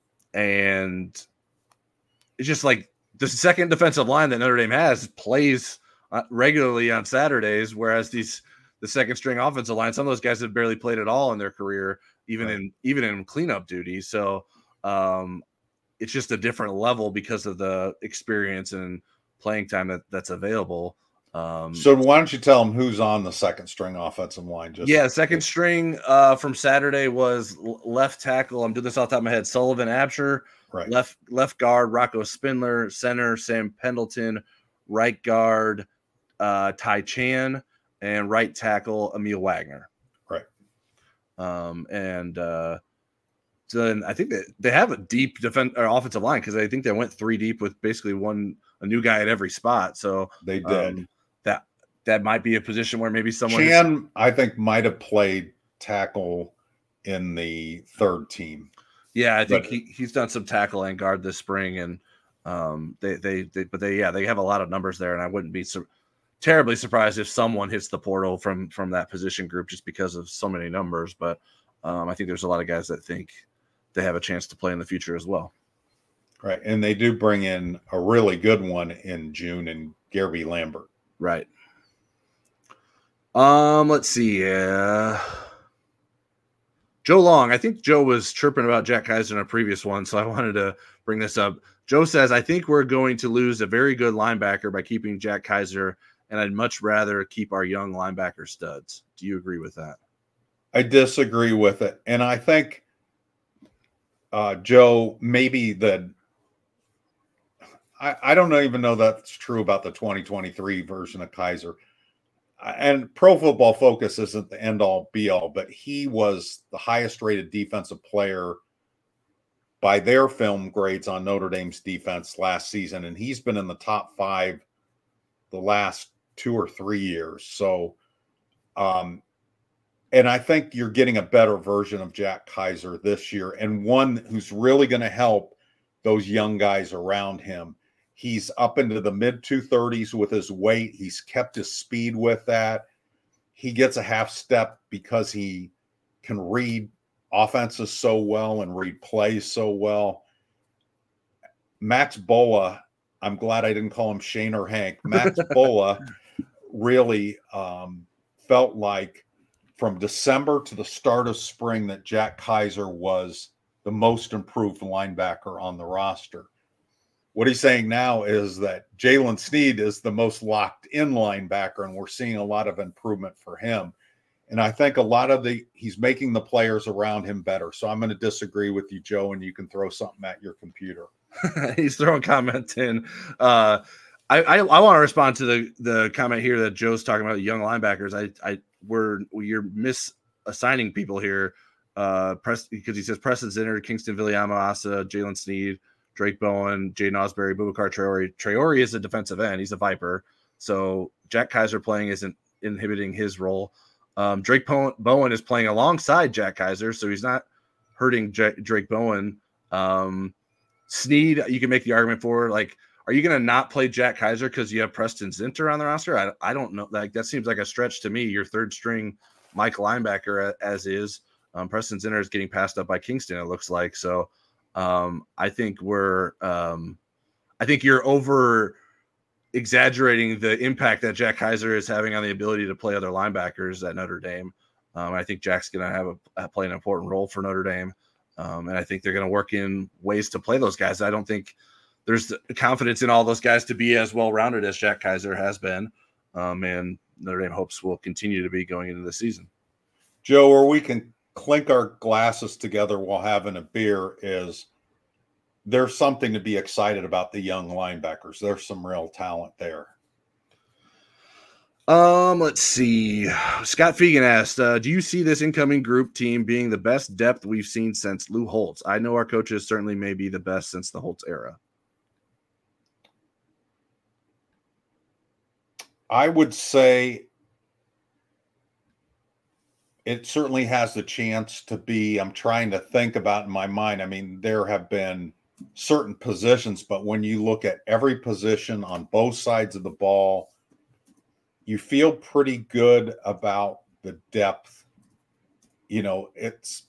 and it's just like the second defensive line that Notre Dame has plays regularly on Saturdays, whereas these the second string offensive line, some of those guys have barely played at all in their career, even right. in even in cleanup duty. So um, it's just a different level because of the experience and playing time that, that's available. Um, so why don't you tell them who's on the second string offensive line? Just yeah, second string uh, from Saturday was left tackle. I'm doing this off the top of my head. Sullivan Absher, right. Left left guard Rocco Spindler, center Sam Pendleton, right guard uh, Ty Chan, and right tackle Emil Wagner. Right. Um, and uh, so then I think that they have a deep defense or offensive line because I think they went three deep with basically one a new guy at every spot. So they did um, that that might be a position where maybe someone Chan, is, I think, might have played tackle in the third team. Yeah, I think but, he, he's done some tackle and guard this spring, and um, they, they they but they yeah they have a lot of numbers there, and I wouldn't be sur- terribly surprised if someone hits the portal from from that position group just because of so many numbers. But um, I think there's a lot of guys that think they have a chance to play in the future as well. Right, and they do bring in a really good one in June in Gary Lambert. Right. Um, let's see. Uh, Joe Long, I think Joe was chirping about Jack Kaiser in a previous one, so I wanted to bring this up. Joe says, I think we're going to lose a very good linebacker by keeping Jack Kaiser, and I'd much rather keep our young linebacker studs. Do you agree with that? I disagree with it. And I think, uh, Joe, maybe the I, I don't even know that's true about the twenty twenty-three version of Kaiser. And Pro Football Focus isn't the end-all, be-all, but he was the highest-rated defensive player by their film grades on Notre Dame's defense last season, and he's been in the top five the last two or three years. So, um, and I think you're getting a better version of Jack Kaiser this year, and one who's really going to help those young guys around him. He's up into the mid two thirties with his weight. He's kept his speed with that. He gets a half step because he can read offenses so well and read plays so well. Max Bola, I'm glad I didn't call him Shane or Hank. Max Bola really um, felt like from December to the start of spring that Jack Kaiser was the most improved linebacker on the roster. What he's saying now is that Jalen Sneed is the most locked in linebacker, and we're seeing a lot of improvement for him. And I think a lot of the, he's making the players around him better. So I'm going to disagree with you, Joe, and you can throw something at your computer. He's throwing comments in. Uh, I, I, I want to respond to the, the comment here that Joe's talking about young linebackers. I, I, we're, you're misassigning people here. Uh, press because he says Preston Zinner, Kingston Viliama, Asa, Jalen Sneed, Drake Bowen, Jaden Osbury, Boubacar Traore. Traore is a defensive end. He's a Viper. So Jack Kaiser playing isn't inhibiting his role. Um, Drake Bowen is playing alongside Jack Kaiser, so he's not hurting J- Drake Bowen. Um, Sneed, you can make the argument for, like, are you going to not play Jack Kaiser because you have Preston Zinter on the roster? I, I don't know. Like, that seems like a stretch to me. Your third string Mike linebacker as is. Um, Preston Zinter is getting passed up by Kingston, it looks like. So um, I think we're um, – I think you're over – exaggerating the impact that Jack Kaiser is having on the ability to play other linebackers at Notre Dame. Um, I think Jack's going to have a, a play an important role for Notre Dame. Um, and I think they're going to work in ways to play those guys. I don't think there's confidence in all those guys to be as well-rounded as Jack Kaiser has been. Um, and Notre Dame hopes will continue to be going into the season. Joe, or we can clink our glasses together while having a beer is there's something to be excited about the young linebackers. There's some real talent there. Um, let's see. Scott Fegan asked, uh, do you see this incoming group team being the best depth we've seen since Lou Holtz? I know our coaches certainly may be the best since the Holtz era. I would say it certainly has the chance to be. I'm trying to think about in my mind. I mean, there have been certain positions, but when you look at every position on both sides of the ball, you feel pretty good about the depth. You know, it's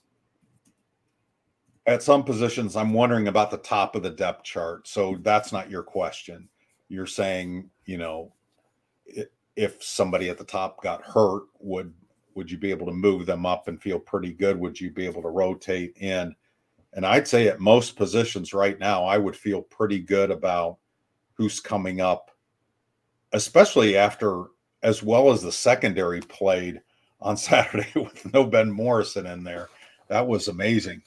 at some positions, I'm wondering about the top of the depth chart. So that's not your question. You're saying, you know, if somebody at the top got hurt, would, would you be able to move them up and feel pretty good? Would you be able to rotate in? And I'd say at most positions right now, I would feel pretty good about who's coming up, especially after, as well as the secondary played on Saturday with no Ben Morrison in there. That was amazing.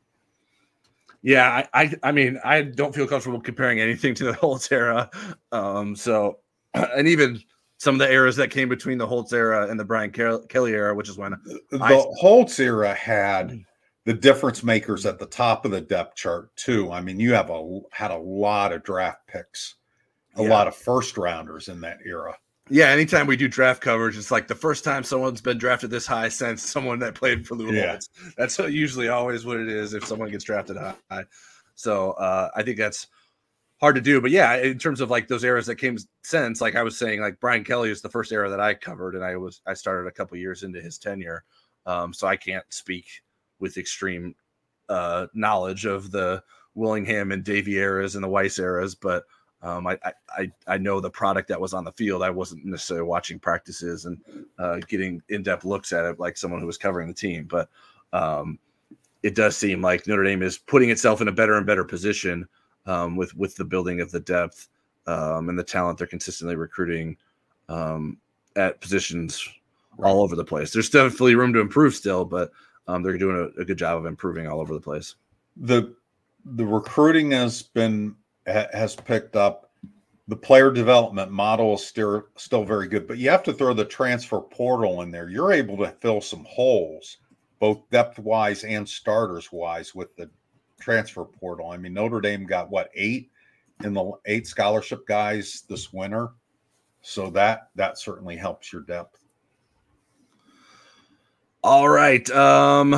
Yeah, I, I, I mean, I don't feel comfortable comparing anything to the Holtz era. Um, so, and even some of the eras that came between the Holtz era and the Brian Kelly era, which is when the I, Holtz era had the difference makers at the top of the depth chart too. I mean, you have a had a lot of draft picks, a yeah. lot of first rounders in that era. Yeah, anytime we do draft coverage, it's like the first time someone's been drafted this high since someone that played for Lou yeah. Holtz. That's usually always what it is if someone gets drafted high. So uh, I think that's hard to do. But yeah, in terms of like those eras that came since, like I was saying, like Brian Kelly is the first era that I covered, and I was I started a couple years into his tenure. Um, so I can't speak with extreme uh, knowledge of the Willingham and Davey eras and the Weiss eras, but Um, I, I I know the product that was on the field. I wasn't necessarily watching practices and uh, getting in-depth looks at it like someone who was covering the team. But um, it does seem like Notre Dame is putting itself in a better and better position um, with with the building of the depth um, and the talent they're consistently recruiting um, at positions right. all over the place. There's definitely room to improve still, but um, they're doing a, a good job of improving all over the place. The the recruiting has been. has picked up. The player development model is still still very good, but you have to throw the transfer portal in there. You're able to fill some holes, both depth wise and starters wise, with the transfer portal. I mean, Notre Dame got what eight in the eight scholarship guys this winter, so that that certainly helps your depth. All right, um,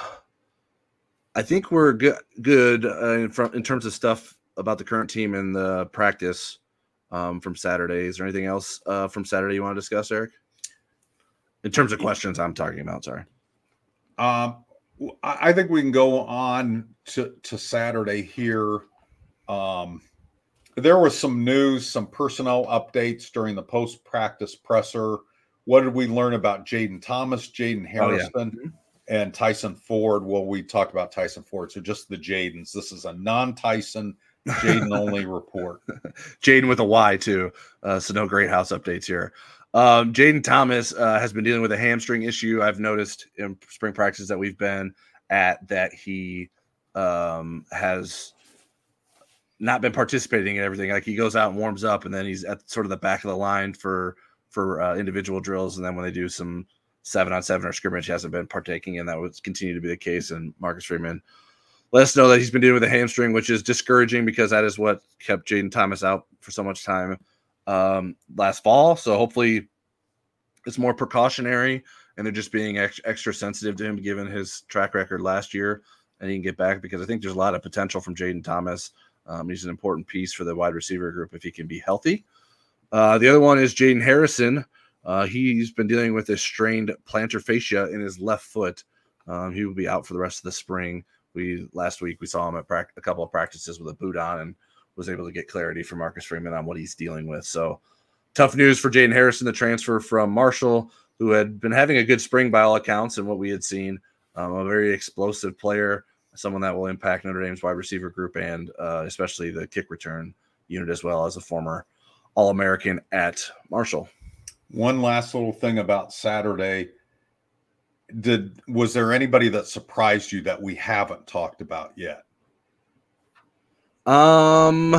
I think we're good good uh, in front in terms of stuff about the current team and the practice um, from Saturday. Is there anything else uh, from Saturday you want to discuss, Eric? In terms of questions I'm talking about, sorry. Um, I think we can go on to, to Saturday here. Um, there was some news, some personnel updates during the post-practice presser. What did we learn about Jaden Thomas, Jaden Harrison, oh, yeah. and Tyson Ford? Well, we talked about Tyson Ford, so just the Jadens. This is a non-Tyson Jaden only report. Jaden with a Y too. Uh, so no great house updates here. Um, Jaden Thomas uh, has been dealing with a hamstring issue. I've noticed in spring practices that we've been at that he um, has not been participating in everything. Like he goes out and warms up, and then he's at sort of the back of the line for for uh, individual drills. And then when they do some seven on seven or scrimmage, he hasn't been partaking in. That would continue to be the case. And Marcus Freeman let us know that he's been dealing with a hamstring, which is discouraging because that is what kept Jaden Thomas out for so much time um, last fall. So hopefully it's more precautionary and they're just being ex- extra sensitive to him given his track record last year, and he can get back because I think there's a lot of potential from Jaden Thomas. Um, he's an important piece for the wide receiver group if he can be healthy. Uh, the other one is Jaden Harrison. Uh, he's been dealing with a strained plantar fascia in his left foot. Um, he will be out for the rest of the spring. We last week we saw him at pra- a couple of practices with a boot on and was able to get clarity from Marcus Freeman on what he's dealing with. So tough news for Jaden Harrison, the transfer from Marshall, who had been having a good spring by all accounts and what we had seen. Um, a very explosive player, someone that will impact Notre Dame's wide receiver group and uh, especially the kick return unit as well as a former All-American at Marshall. One last little thing about Saturday. Did was there anybody that surprised you that we haven't talked about yet? Um,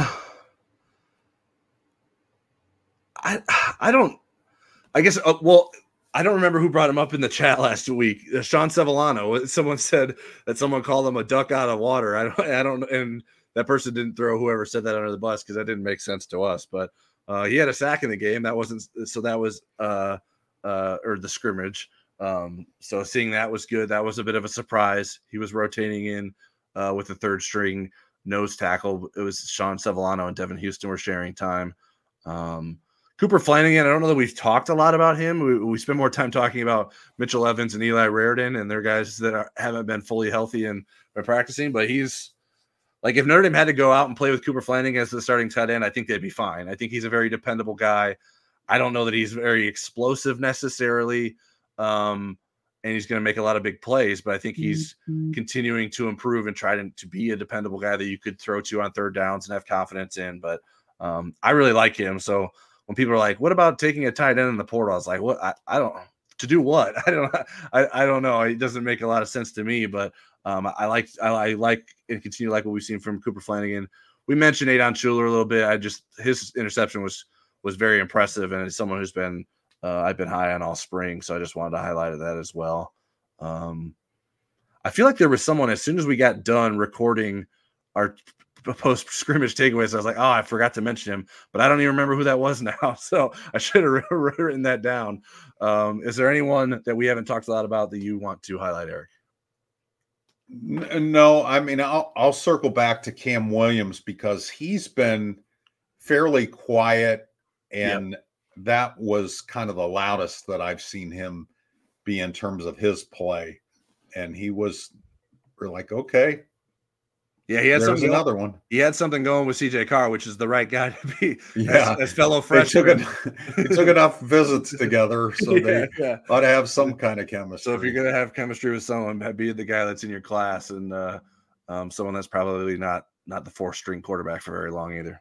I I don't. I guess. Uh, well, I don't remember who brought him up in the chat last week. Uh, Sean Sevillano. Someone said that someone called him a duck out of water. I don't. I don't. And that person didn't throw whoever said that under the bus because that didn't make sense to us. But uh, he had a sack in the game. That wasn't. So that was uh uh or the scrimmage. Um, so seeing that was good. That was a bit of a surprise. He was rotating in uh, with the third string nose tackle. It was Sean Sevillano and Devin Houston were sharing time. Um, Cooper Flanagan, I don't know that we've talked a lot about him. We, we spend more time talking about Mitchell Evans and Eli Raridan and their guys that are, haven't been fully healthy and are practicing, but he's like, if Notre Dame had to go out and play with Cooper Flanagan as the starting tight end, I think they'd be fine. I think he's a very dependable guy. I don't know that he's very explosive necessarily. Um, and he's going to make a lot of big plays, but I think he's mm-hmm. continuing to improve and try to, to be a dependable guy that you could throw to on third downs and have confidence in. But um, I really like him. So when people are like, what about taking a tight end in the portal? I was like, what? I, I don't to do what? I don't, I, I don't know. It doesn't make a lot of sense to me, but um, I like, I, I like and continue to like what we've seen from Cooper Flanagan. We mentioned Adon Schuler a little bit. I just, his interception was, was very impressive, and is someone who's been uh, I've been high on all spring. So I just wanted to highlight that as well. Um, I feel like there was someone as soon as we got done recording our post scrimmage takeaways, I was like, oh, I forgot to mention him, but I don't even remember who that was now. So I should have written that down. Um, is there anyone that we haven't talked a lot about that you want to highlight, Eric? No, I mean, I'll, I'll circle back to Cam Williams because he's been fairly quiet, and yep. that was kind of the loudest that I've seen him be in terms of his play. And he was, we're like, okay. Yeah, he had There's something another going, one. He had something going with C J Carr, which is the right guy to be yeah. as, as fellow freshmen. They took, they took enough visits together, so yeah, they yeah. ought to have some kind of chemistry. So if you're going to have chemistry with someone, be the guy that's in your class, and uh, um, someone that's probably not not the fourth string quarterback for very long either.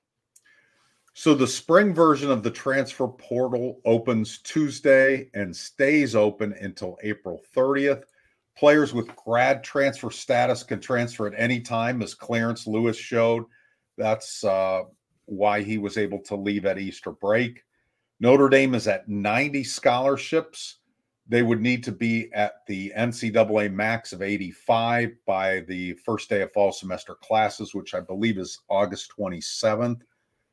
So the spring version of the transfer portal opens Tuesday and stays open until April thirtieth. Players with grad transfer status can transfer at any time, as Clarence Lewis showed. That's uh, why he was able to leave at Easter break. Notre Dame is at ninety scholarships. They would need to be at the N C double A max of eighty-five by the first day of fall semester classes, which I believe is August twenty-seventh.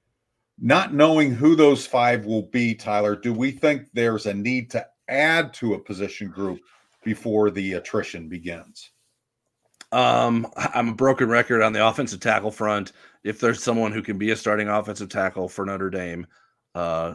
Not knowing who those five will be, Tyler, do we think there's a need to add to a position group before the attrition begins? Um, I'm a broken record on the offensive tackle front. If there's someone who can be a starting offensive tackle for Notre Dame uh,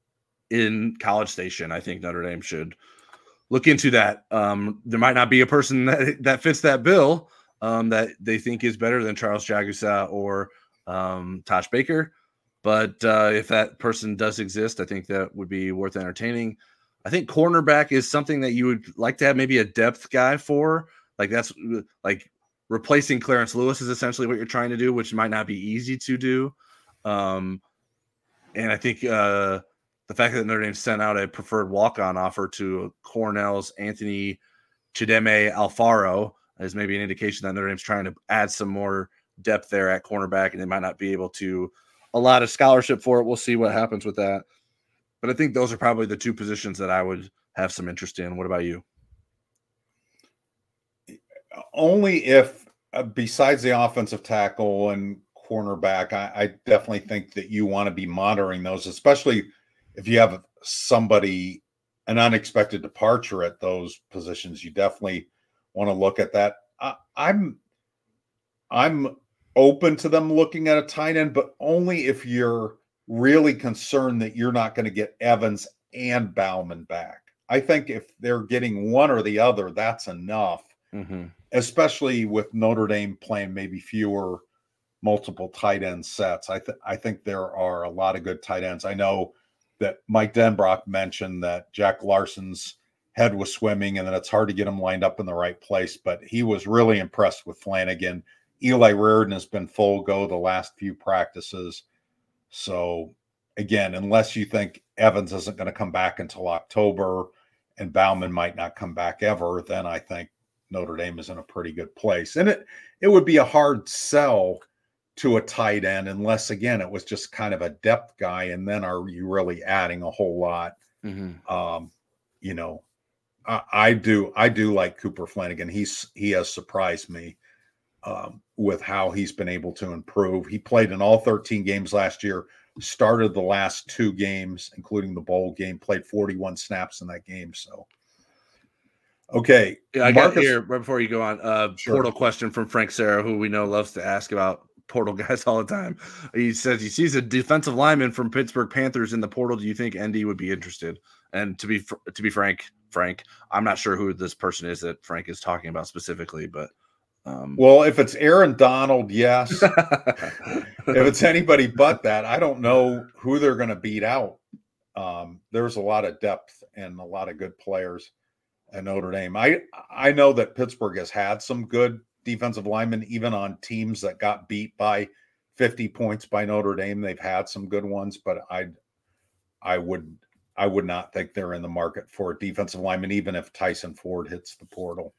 in College Station, I think Notre Dame should look into that. Um, there might not be a person that, that fits that bill um, that they think is better than Charles Jagusa or um, Tosh Baker. But uh, if that person does exist, I think that would be worth entertaining. I think cornerback is something that you would like to have maybe a depth guy for. Like that's like replacing Clarence Lewis is essentially what you're trying to do, which might not be easy to do. Um, and I think uh, the fact that Notre Dame sent out a preferred walk-on offer to Cornell's Anthony Chideme Alfaro is maybe an indication that Notre Dame's trying to add some more depth there at cornerback, and they might not be able to allot a scholarship for it. We'll see what happens with that. But I think those are probably the two positions that I would have some interest in. What about you? Only if, uh, besides the offensive tackle and cornerback, I, I definitely think that you want to be monitoring those, especially if you have somebody, an unexpected departure at those positions. You definitely want to look at that. I, I'm, I'm open to them looking at a tight end, but only if you're really concerned that you're not going to get Evans and Bauman back. I think if they're getting one or the other, that's enough, mm-hmm. especially with Notre Dame playing maybe fewer multiple tight end sets. I, th- I think there are a lot of good tight ends. I know that Mike Denbrock mentioned that Jack Larson's head was swimming and that it's hard to get him lined up in the right place, but he was really impressed with Flanagan. Eli Reardon has been full go the last few practices. So, again, unless you think Evans isn't going to come back until October and Bauman might not come back ever, then I think Notre Dame is in a pretty good place. And it it would be a hard sell to a tight end unless, again, it was just kind of a depth guy, and then are you really adding a whole lot? Mm-hmm. Um, you know, I, I do I do like Cooper Flanagan. He's he has surprised me. Um, with how he's been able to improve. He played in all thirteen games last year, started the last two games, including the bowl game, played forty-one snaps in that game. So, okay. Yeah, I Marcus, got here right before you go on. Uh, sure. Portal question from Frank Serra, who we know loves to ask about portal guys all the time. He says he sees a defensive lineman from Pittsburgh Panthers in the portal. Do you think N D would be interested? And to be to be frank, Frank, I'm not sure who this person is that Frank is talking about specifically, but Um, well, if it's Aaron Donald, yes. If it's anybody but that, I don't know who they're going to beat out. Um, there's a lot of depth and a lot of good players at Notre Dame. I I know that Pittsburgh has had some good defensive linemen, even on teams that got beat by fifty points by Notre Dame. They've had some good ones, but I I would I would not think they're in the market for a defensive lineman, even if Tyson Ford hits the portal.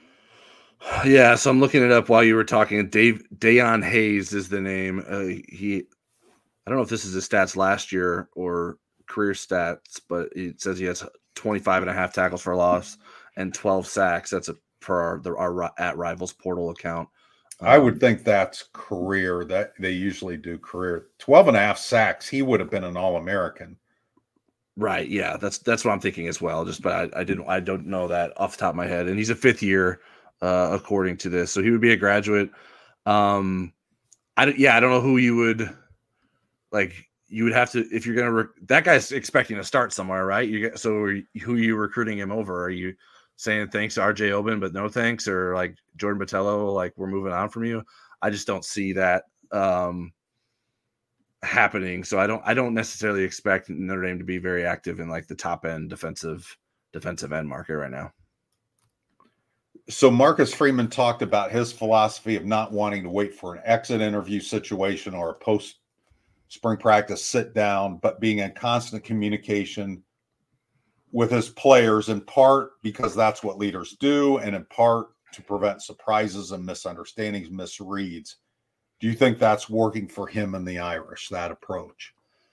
Yeah, so I'm looking it up while you were talking. Dave Dayon Hayes is the name. Uh, he I don't know if this is his stats last year or career stats, but it says he has twenty-five and a half tackles for loss and twelve sacks. That's a per our, the, our at Rivals portal account. Um, I would think that's career. That they usually do career. twelve and a half sacks. He would have been an All-American. Right. Yeah. That's that's what I'm thinking as well. Just, but I, I didn't. I don't know that off the top of my head. And he's a fifth year, uh, according to this, so he would be a graduate. Um, I don't. Yeah, I don't know who you would like. You would have to if you're gonna. Rec- that guy's expecting to start somewhere, right? You get so are you, who are you recruiting him over? Are you saying thanks to R J Oben, but no thanks, or like Jordan Botelho, like we're moving on from you? I just don't see that. Um, happening. So I don't I don't necessarily expect Notre Dame to be very active in like the top end defensive defensive end market right now. So Marcus Freeman talked about his philosophy of not wanting to wait for an exit interview situation or a post spring practice sit down, but being in constant communication with his players, in part because that's what leaders do, and in part to prevent surprises and misunderstandings, misreads. Do you think that's working for him and the Irish, that approach?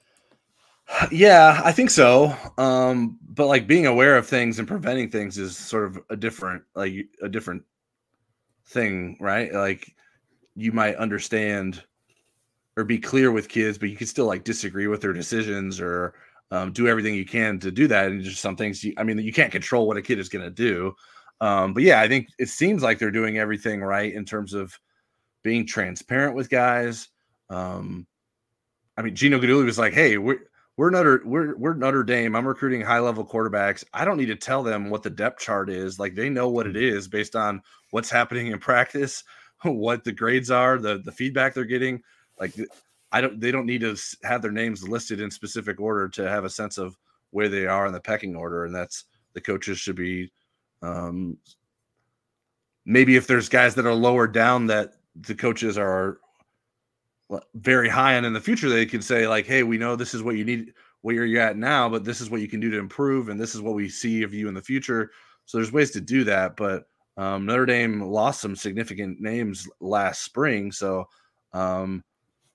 Yeah, I think so. Um, but like being aware of things and preventing things is sort of a different, like a different thing, right? Like you might understand or be clear with kids, but you can still like disagree with their decisions or um, do everything you can to do that. And just some things, you, I mean, you can't control what a kid is going to do. Um, but yeah, I think it seems like they're doing everything right in terms of being transparent with guys. Um, I mean, Gino Guidugli was like, "Hey, we're we're Notre we're we're Notre Dame. I'm recruiting high level quarterbacks. I don't need to tell them what the depth chart is. Like they know what it is based on what's happening in practice, what the grades are, the the feedback they're getting. Like I don't they don't need to have their names listed in specific order to have a sense of where they are in the pecking order. And that's the coaches should be um, maybe if there's guys that are lower down that the coaches are very high on in the future, they can say like, hey, we know this is what you need, where you're at now, but this is what you can do to improve. And this is what we see of you in the future. So there's ways to do that. But um, Notre Dame lost some significant names last spring. So um,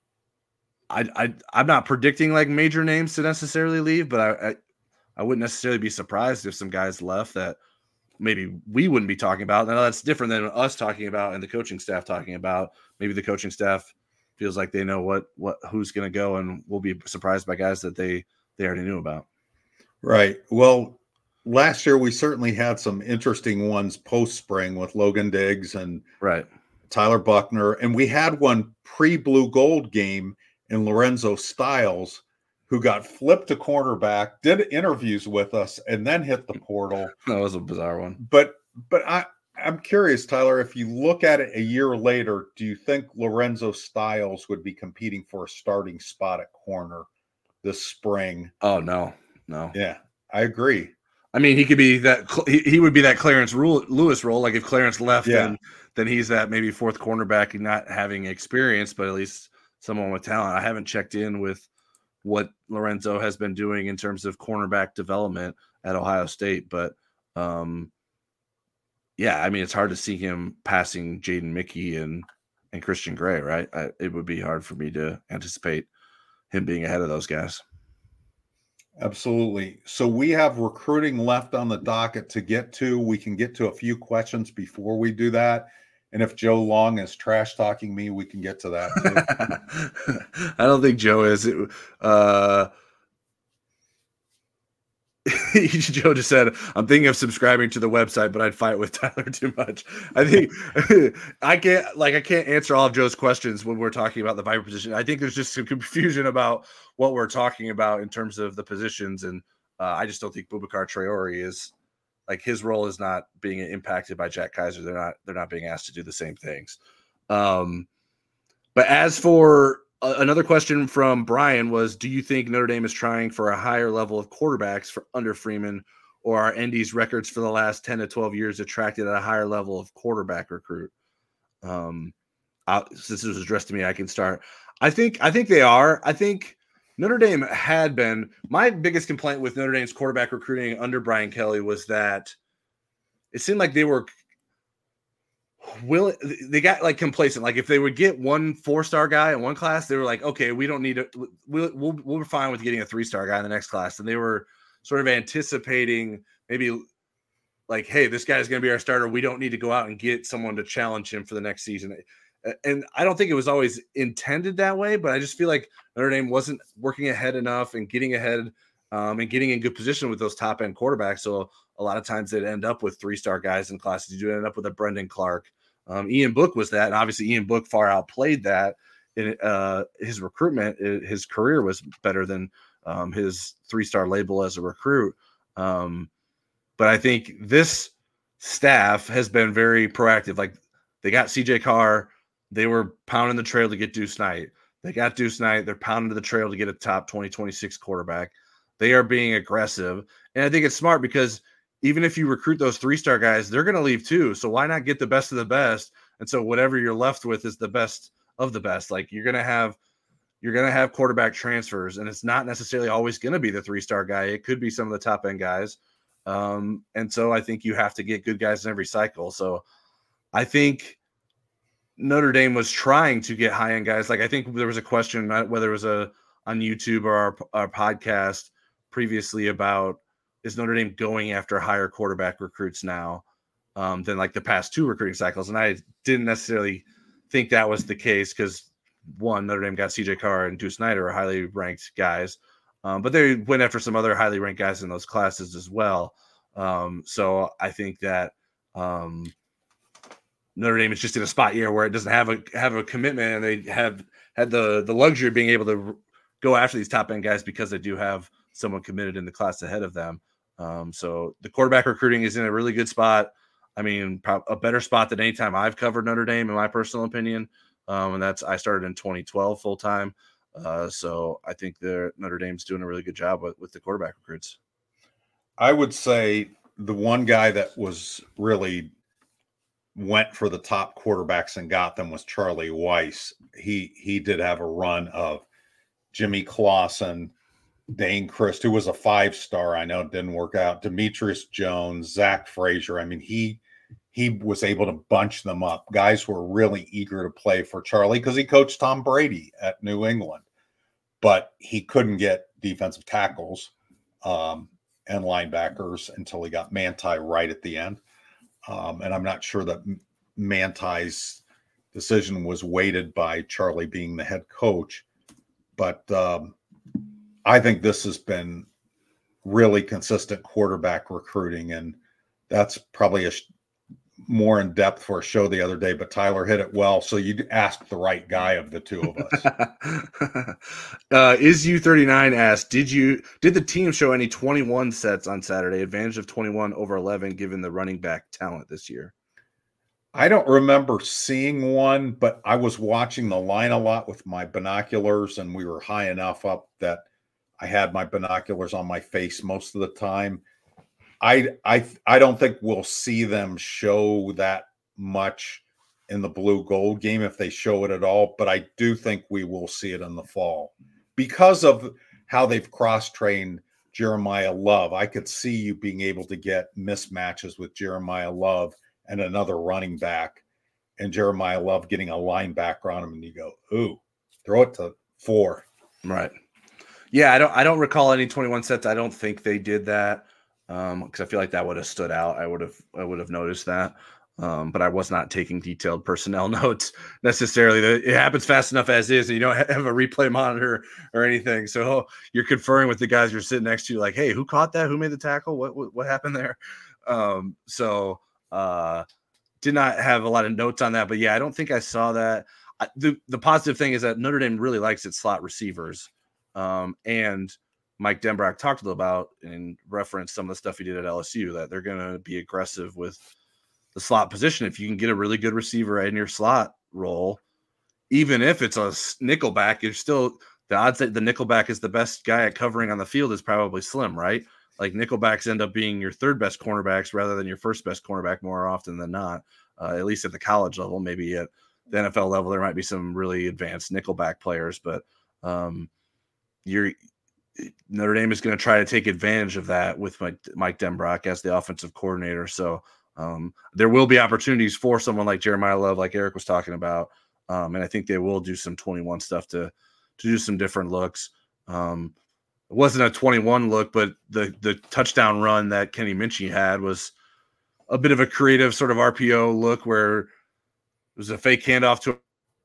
I, I, I'm not predicting like major names to necessarily leave, but I, I, I wouldn't necessarily be surprised if some guys left that maybe we wouldn't be talking about. Now that's different than us talking about and the coaching staff talking about. Maybe the coaching staff feels like they know what, what, who's going to go, and we'll be surprised by guys that they, they already knew about. Right. Well, last year we certainly had some interesting ones post spring with Logan Diggs and right. Tyler Buckner. And we had one pre blue gold game in Lorenzo Styles, who got flipped to cornerback, did interviews with us, and then hit the portal. That was a bizarre one. But but I, I'm curious, Tyler, if you look at it a year later, do you think Lorenzo Styles would be competing for a starting spot at corner this spring? Oh, no, no. Yeah, I agree. I mean, he could be that he, he would be that Clarence Lewis role. Like if Clarence left, yeah. then, then he's that maybe fourth cornerback and not having experience, but at least someone with talent. I haven't checked in with what Lorenzo has been doing in terms of cornerback development at Ohio State. But um, yeah, I mean, it's hard to see him passing Jaden Mickey and, and Christian Gray, right? I, it would be hard for me to anticipate him being ahead of those guys. Absolutely. So we have recruiting left on the docket to get to. We can get to a few questions before we do that. And if Joe Long is trash talking me, we can get to that too. I don't think Joe is. Uh, Joe just said, I'm thinking of subscribing to the website, but I'd fight with Tyler too much. I think I can't like I can't answer all of Joe's questions when we're talking about the Viper position. I think there's just some confusion about what we're talking about in terms of the positions. And uh, I just don't think Boubacar Traore is like his role is not being impacted by Jack Kaiser. They're not, they're not being asked to do the same things. Um, but as for uh, another question from Brian was, do you think Notre Dame is trying for a higher level of quarterbacks for under Freeman, or are Indy's records for the last ten to twelve years attracted at a higher level of quarterback recruit? Um, I'll, since this was addressed to me, I can start. I think, I think they are. I think Notre Dame had been my biggest complaint with Notre Dame's quarterback recruiting under Brian Kelly was that it seemed like they were will they got like complacent. Like if they would get one four-star guy in one class, they were like, okay, we don't need it. We'll, we'll, we'll be fine with getting a three-star guy in the next class. And they were sort of anticipating maybe like, hey, this guy's going to be our starter. We don't need to go out and get someone to challenge him for the next season. And I don't think it was always intended that way, but I just feel like Notre Dame wasn't working ahead enough and getting ahead um, and getting in good position with those top end quarterbacks. So a lot of times they'd end up with three-star guys in classes. You end up with a Brendan Clark. Um, Ian Book was that. And obviously Ian Book far outplayed that in uh, his recruitment. His career was better than um, his three-star label as a recruit. Um, but I think this staff has been very proactive. Like they got C J Carr. They were pounding the trail to get Deuce Knight. They got Deuce Knight. They're pounding the trail to get a top twenty twenty-six quarterback. They are being aggressive. And I think it's smart because even if you recruit those three-star guys, they're going to leave too. So why not get the best of the best? And so whatever you're left with is the best of the best. Like you're going to have, you're going to have quarterback transfers, and it's not necessarily always going to be the three-star guy. It could be some of the top end guys. Um, and so I think you have to get good guys in every cycle. So I think Notre Dame was trying to get high-end guys. Like I think there was a question, whether it was a on YouTube or our, our podcast previously about is Notre Dame going after higher quarterback recruits now um, than like the past two recruiting cycles. And I didn't necessarily think that was the case because one, Notre Dame got C J Carr and Deuce Knight are highly ranked guys, um, but they went after some other highly ranked guys in those classes as well. Um, so I think that um, Notre Dame is just in a spot here where it doesn't have a have a commitment, and they have had the the luxury of being able to go after these top end guys because they do have someone committed in the class ahead of them. Um, so the quarterback recruiting is in a really good spot. I mean, a better spot than any time I've covered Notre Dame, in my personal opinion. Um, and that's I started in twenty twelve full time. Uh, so I think the Notre Dame's doing a really good job with, with the quarterback recruits. I would say the one guy that was really went for the top quarterbacks and got them was Charlie Weiss. He he did have a run of Jimmy Clausen, Dane Christ, who was a five-star. I know it didn't work out. Demetrius Jones, Zach Frazier. I mean, he he was able to bunch them up. Guys were really eager to play for Charlie because he coached Tom Brady at New England, but he couldn't get defensive tackles um, and linebackers until he got Manti right at the end. Um, and I'm not sure that Manti's decision was weighted by Charlie being the head coach, but um, I think this has been really consistent quarterback recruiting, and that's probably a sh- more in depth for a show the other day, but Tyler hit it well. So you asked the right guy of the two of us. uh, is U thirty-nine asked, did you, did the team show any twenty-one sets on Saturday? Advantage of twenty-one over eleven, given the running back talent this year? I don't remember seeing one, but I was watching the line a lot with my binoculars, and we were high enough up that I had my binoculars on my face most of the time. I I I don't think we'll see them show that much in the blue gold game if they show it at all, but I do think we will see it in the fall because of how they've cross-trained Jeremiah Love. I could see you being able to get mismatches with Jeremiah Love and another running back, and Jeremiah Love getting a linebacker on him, and you go, ooh, throw it to four. Right. Yeah, I don't I don't recall any twenty-one sets. I don't think they did that. Um, because I feel like that would have stood out. I would have I would have noticed that. Um, but I was not taking detailed personnel notes necessarily. It happens fast enough as is, and you don't have a replay monitor or anything. So you're conferring with the guys you're sitting next to, like, hey, who caught that? Who made the tackle? What what, what happened there? Um, so uh, did not have a lot of notes on that. But yeah, I don't think I saw that. I, the the positive thing is that Notre Dame really likes its slot receivers, um, and Mike Denbrock talked a little about and referenced some of the stuff he did at L S U, that they're going to be aggressive with the slot position. If you can get a really good receiver in your slot role, even if it's a nickelback, you're still the odds that the nickelback is the best guy at covering on the field is probably slim, right? Like nickelbacks end up being your third best cornerbacks rather than your first best cornerback more often than not, uh, at least at the college level. Maybe at the N F L level, there might be some really advanced nickelback players, but um, you're Notre Dame is going to try to take advantage of that with Mike, Mike Denbrock as the offensive coordinator. So Um, there will be opportunities for someone like Jeremiah Love, like Eric was talking about. Um, and I think they will do some twenty-one stuff to, to do some different looks. Um, it wasn't a twenty-one look, but the, the touchdown run that Kenny Minchie had was a bit of a creative sort of R P O look where it was a fake handoff to,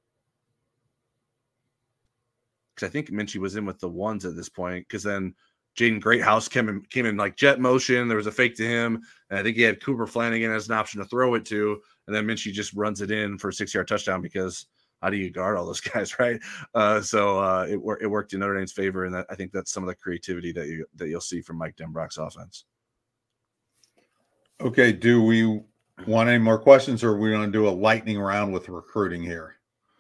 because I think Minchie was in with the ones at this point, because then Jaden Greathouse came in, came in like jet motion. There was a fake to him, and I think he had Cooper Flanagan as an option to throw it to, and then Minchie just runs it in for a six-yard touchdown, because how do you guard all those guys, right? Uh, so uh, it, it worked in Notre Dame's favor, and that, I think that's some of the creativity that, you, that you'll see from Mike Denbrock's offense. Okay, do we want any more questions, or are we going to do a lightning round with recruiting here?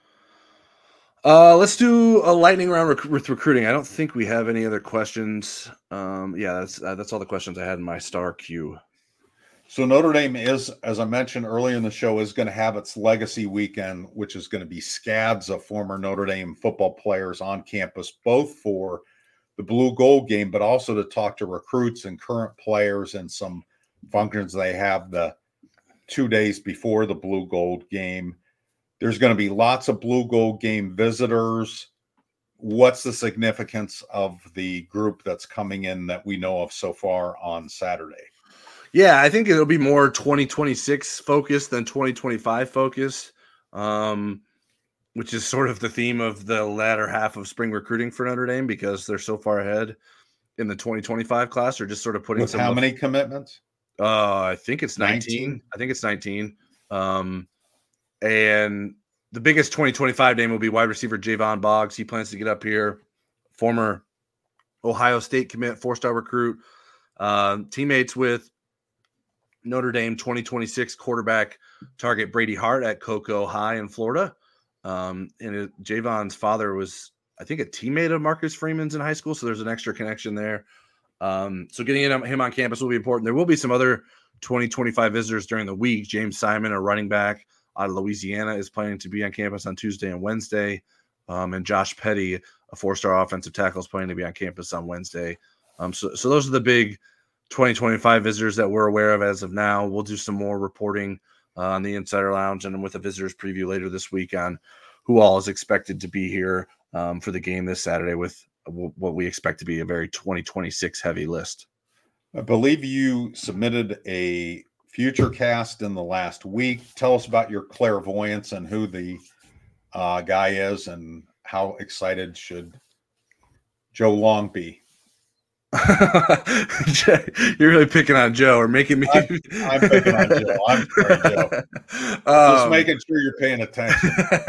Uh, let's do a lightning round rec- with recruiting. I don't think we have any other questions. Um, yeah, that's uh, that's all the questions I had in my star queue. So Notre Dame is, as I mentioned earlier in the show, is going to have its legacy weekend, which is going to be scads of former Notre Dame football players on campus, both for the blue gold game, but also to talk to recruits and current players and some functions they have the two days before the blue gold game. There's going to be lots of blue gold game visitors. What's the significance of the group that's coming in that we know of so far on Saturday? Yeah, I think it'll be more twenty twenty-six focused than twenty twenty-five focused, um, which is sort of the theme of the latter half of spring recruiting for Notre Dame, because they're so far ahead in the twenty twenty-five class. They're just sort of putting With some how of, many commitments? Uh, I think it's nineteen. nineteen? I think it's nineteen. Um, and the biggest twenty twenty-five name will be wide receiver Javon Boggs. He plans to get up here. Former Ohio State commit, four-star recruit, uh, teammates with Notre Dame twenty twenty-six quarterback target Brady Hart at Cocoa High in Florida. Um, and it, Javon's father was, I think, a teammate of Marcus Freeman's in high school, so there's an extra connection there. Um, so getting him, him on campus will be important. There will be some other twenty twenty-five visitors during the week. James Simon, a running back out of Louisiana, is planning to be on campus on Tuesday and Wednesday. Um, and Josh Petty, a four-star offensive tackle, is planning to be on campus on Wednesday. Um, so, so those are the big twenty twenty-five visitors that we're aware of as of now. We'll do some more reporting uh, on the Insider Lounge and with a visitors preview later this week on who all is expected to be here um, for the game this Saturday, with what we expect to be a very twenty twenty-six heavy list. I believe you submitted a future cast in the last week. Tell us about your clairvoyance and who the uh, guy is, and how excited should Joe Long be? You're really picking on Joe, or making me. I'm, I'm picking on Joe. I'm sorry, Joe. Um, Just making sure you're paying attention.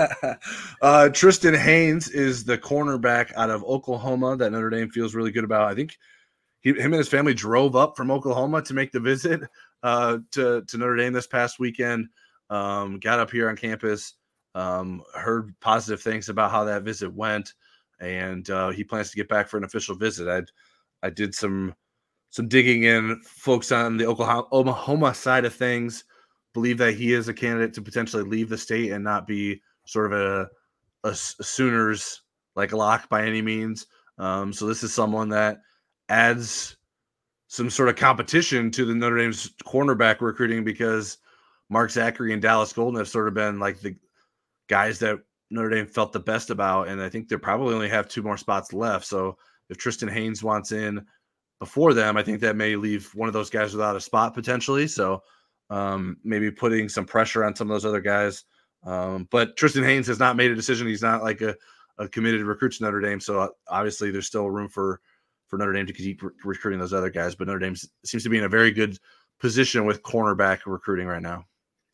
uh, Tristan Haynes is the cornerback out of Oklahoma that Notre Dame feels really good about. I think he, him and his family drove up from Oklahoma to make the visit uh, to, to Notre Dame this past weekend. Um, got up here on campus, um, heard positive things about how that visit went, and uh, he plans to get back for an official visit. I'd I did some some digging in. Folks on the Oklahoma, Oklahoma side of things believe that he is a candidate to potentially leave the state and not be sort of a, a, a Sooners like lock by any means. Um, so this is someone that adds some sort of competition to the Notre Dame's cornerback recruiting, because Mark Zachary and Dallas Golden have sort of been like the guys that Notre Dame felt the best about, and I think they probably only have two more spots left. So if Tristan Haynes wants in before them, I think that may leave one of those guys without a spot potentially. So um, maybe putting some pressure on some of those other guys. Um, but Tristan Haynes has not made a decision. He's not like a, a committed recruit to Notre Dame. So obviously there's still room for, for Notre Dame to keep re- recruiting those other guys. But Notre Dame seems to be in a very good position with cornerback recruiting right now.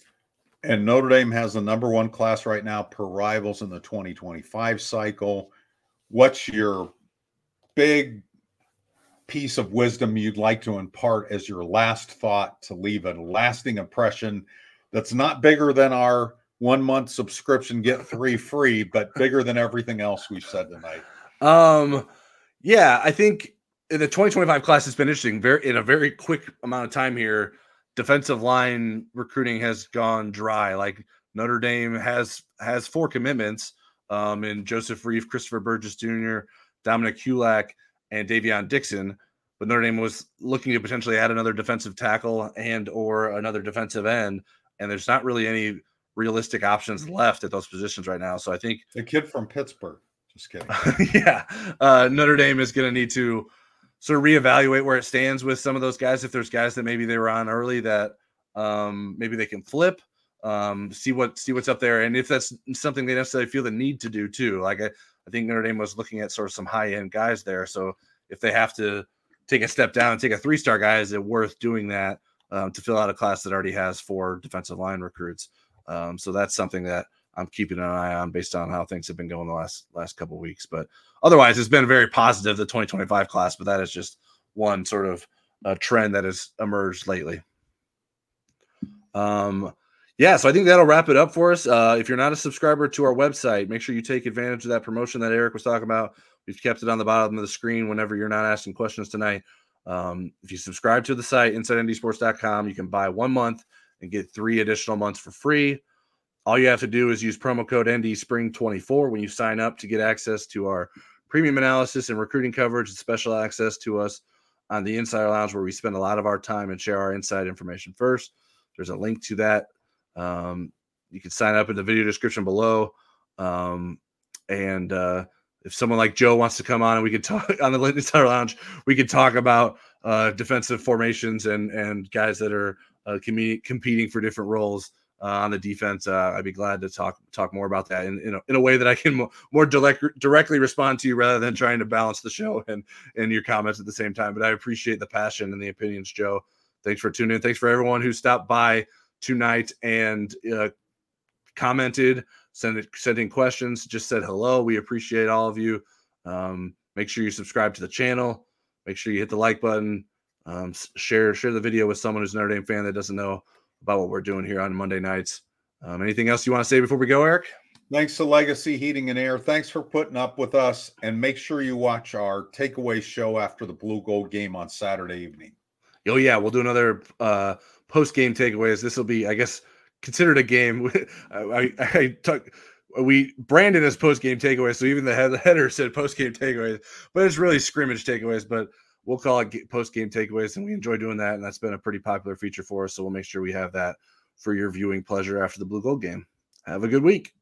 And Notre Dame has the number one class right now per Rivals in the twenty twenty-five cycle. What's your big piece of wisdom you'd like to impart as your last thought to leave a lasting impression that's not bigger than our one month subscription, get three free, but bigger than everything else we've said tonight? Um, yeah, I think in the twenty twenty-five class, it's been interesting. Very in a very quick amount of time here, defensive line recruiting has gone dry. Like Notre Dame has has four commitments um, in Joseph Reif, Christopher Burgess Junior, Dominic Hulak, and Davion Dixon. but Notre Dame was looking to potentially add another defensive tackle and or another defensive end, and there's not really any realistic options left at those positions right now. So I think the kid from Pittsburgh, just kidding. yeah, uh, Notre Dame is going to need to sort of reevaluate where it stands with some of those guys. If there's guys that maybe they were on early that um, maybe they can flip, um, see what see what's up there, and if that's something they necessarily feel the need to do too. Like I, I think Notre Dame was looking at sort of some high end guys there. So if they have to take a step down and take a three star guy, is it worth doing that um, to fill out a class that already has four defensive line recruits? Um, so that's something that I'm keeping an eye on based on how things have been going the last last couple of weeks. But otherwise, it's been very positive, the twenty twenty-five class, but that is just one sort of uh, trend that has emerged lately. Um, yeah, so I think that'll wrap it up for us. Uh, if you're not a subscriber to our website, make sure you take advantage of that promotion that Eric was talking about. We've kept it on the bottom of the screen whenever you're not asking questions tonight. Um, if you subscribe to the site, inside n d sports dot com, you can buy one month and get three additional months for free. All you have to do is use promo code N D Spring twenty-four when you sign up to get access to our premium analysis and recruiting coverage and special access to us on the Insider Lounge, where we spend a lot of our time and share our inside information first. There's a link to that. Um, you can sign up in the video description below. Um, and uh, if someone like Joe wants to come on and we could talk on the Insider Lounge, we could talk about uh, defensive formations and and guys that are uh, com- competing for different roles Uh, on the defense. Uh, I'd be glad to talk talk more about that in, in, a, in a way that I can mo- more direct, directly respond to you rather than trying to balance the show and, and your comments at the same time. But I appreciate the passion and the opinions, Joe. Thanks for tuning in. Thanks for everyone who stopped by tonight and uh, commented, sent, sending questions, just said hello. We appreciate all of you. Um, make sure you subscribe to the channel. Make sure you hit the like button. Um, share, share the video with someone who's a Notre Dame fan that doesn't know about what we're doing here on Monday nights. Um, anything else you want to say before we go, Eric? Thanks to Legacy Heating and Air. Thanks for putting up with us, and make sure you watch our takeaway show after the Blue Gold game on Saturday evening. Oh yeah, we'll do another uh, post-game takeaways. This will be, I guess, considered a game. I, I, I took we branded as post-game takeaways, so even the, head, the header said post-game takeaways, but it's really scrimmage takeaways. But we'll call it post-game takeaways, and we enjoy doing that, and that's been a pretty popular feature for us, so we'll make sure we have that for your viewing pleasure after the Blue Gold game. Have a good week.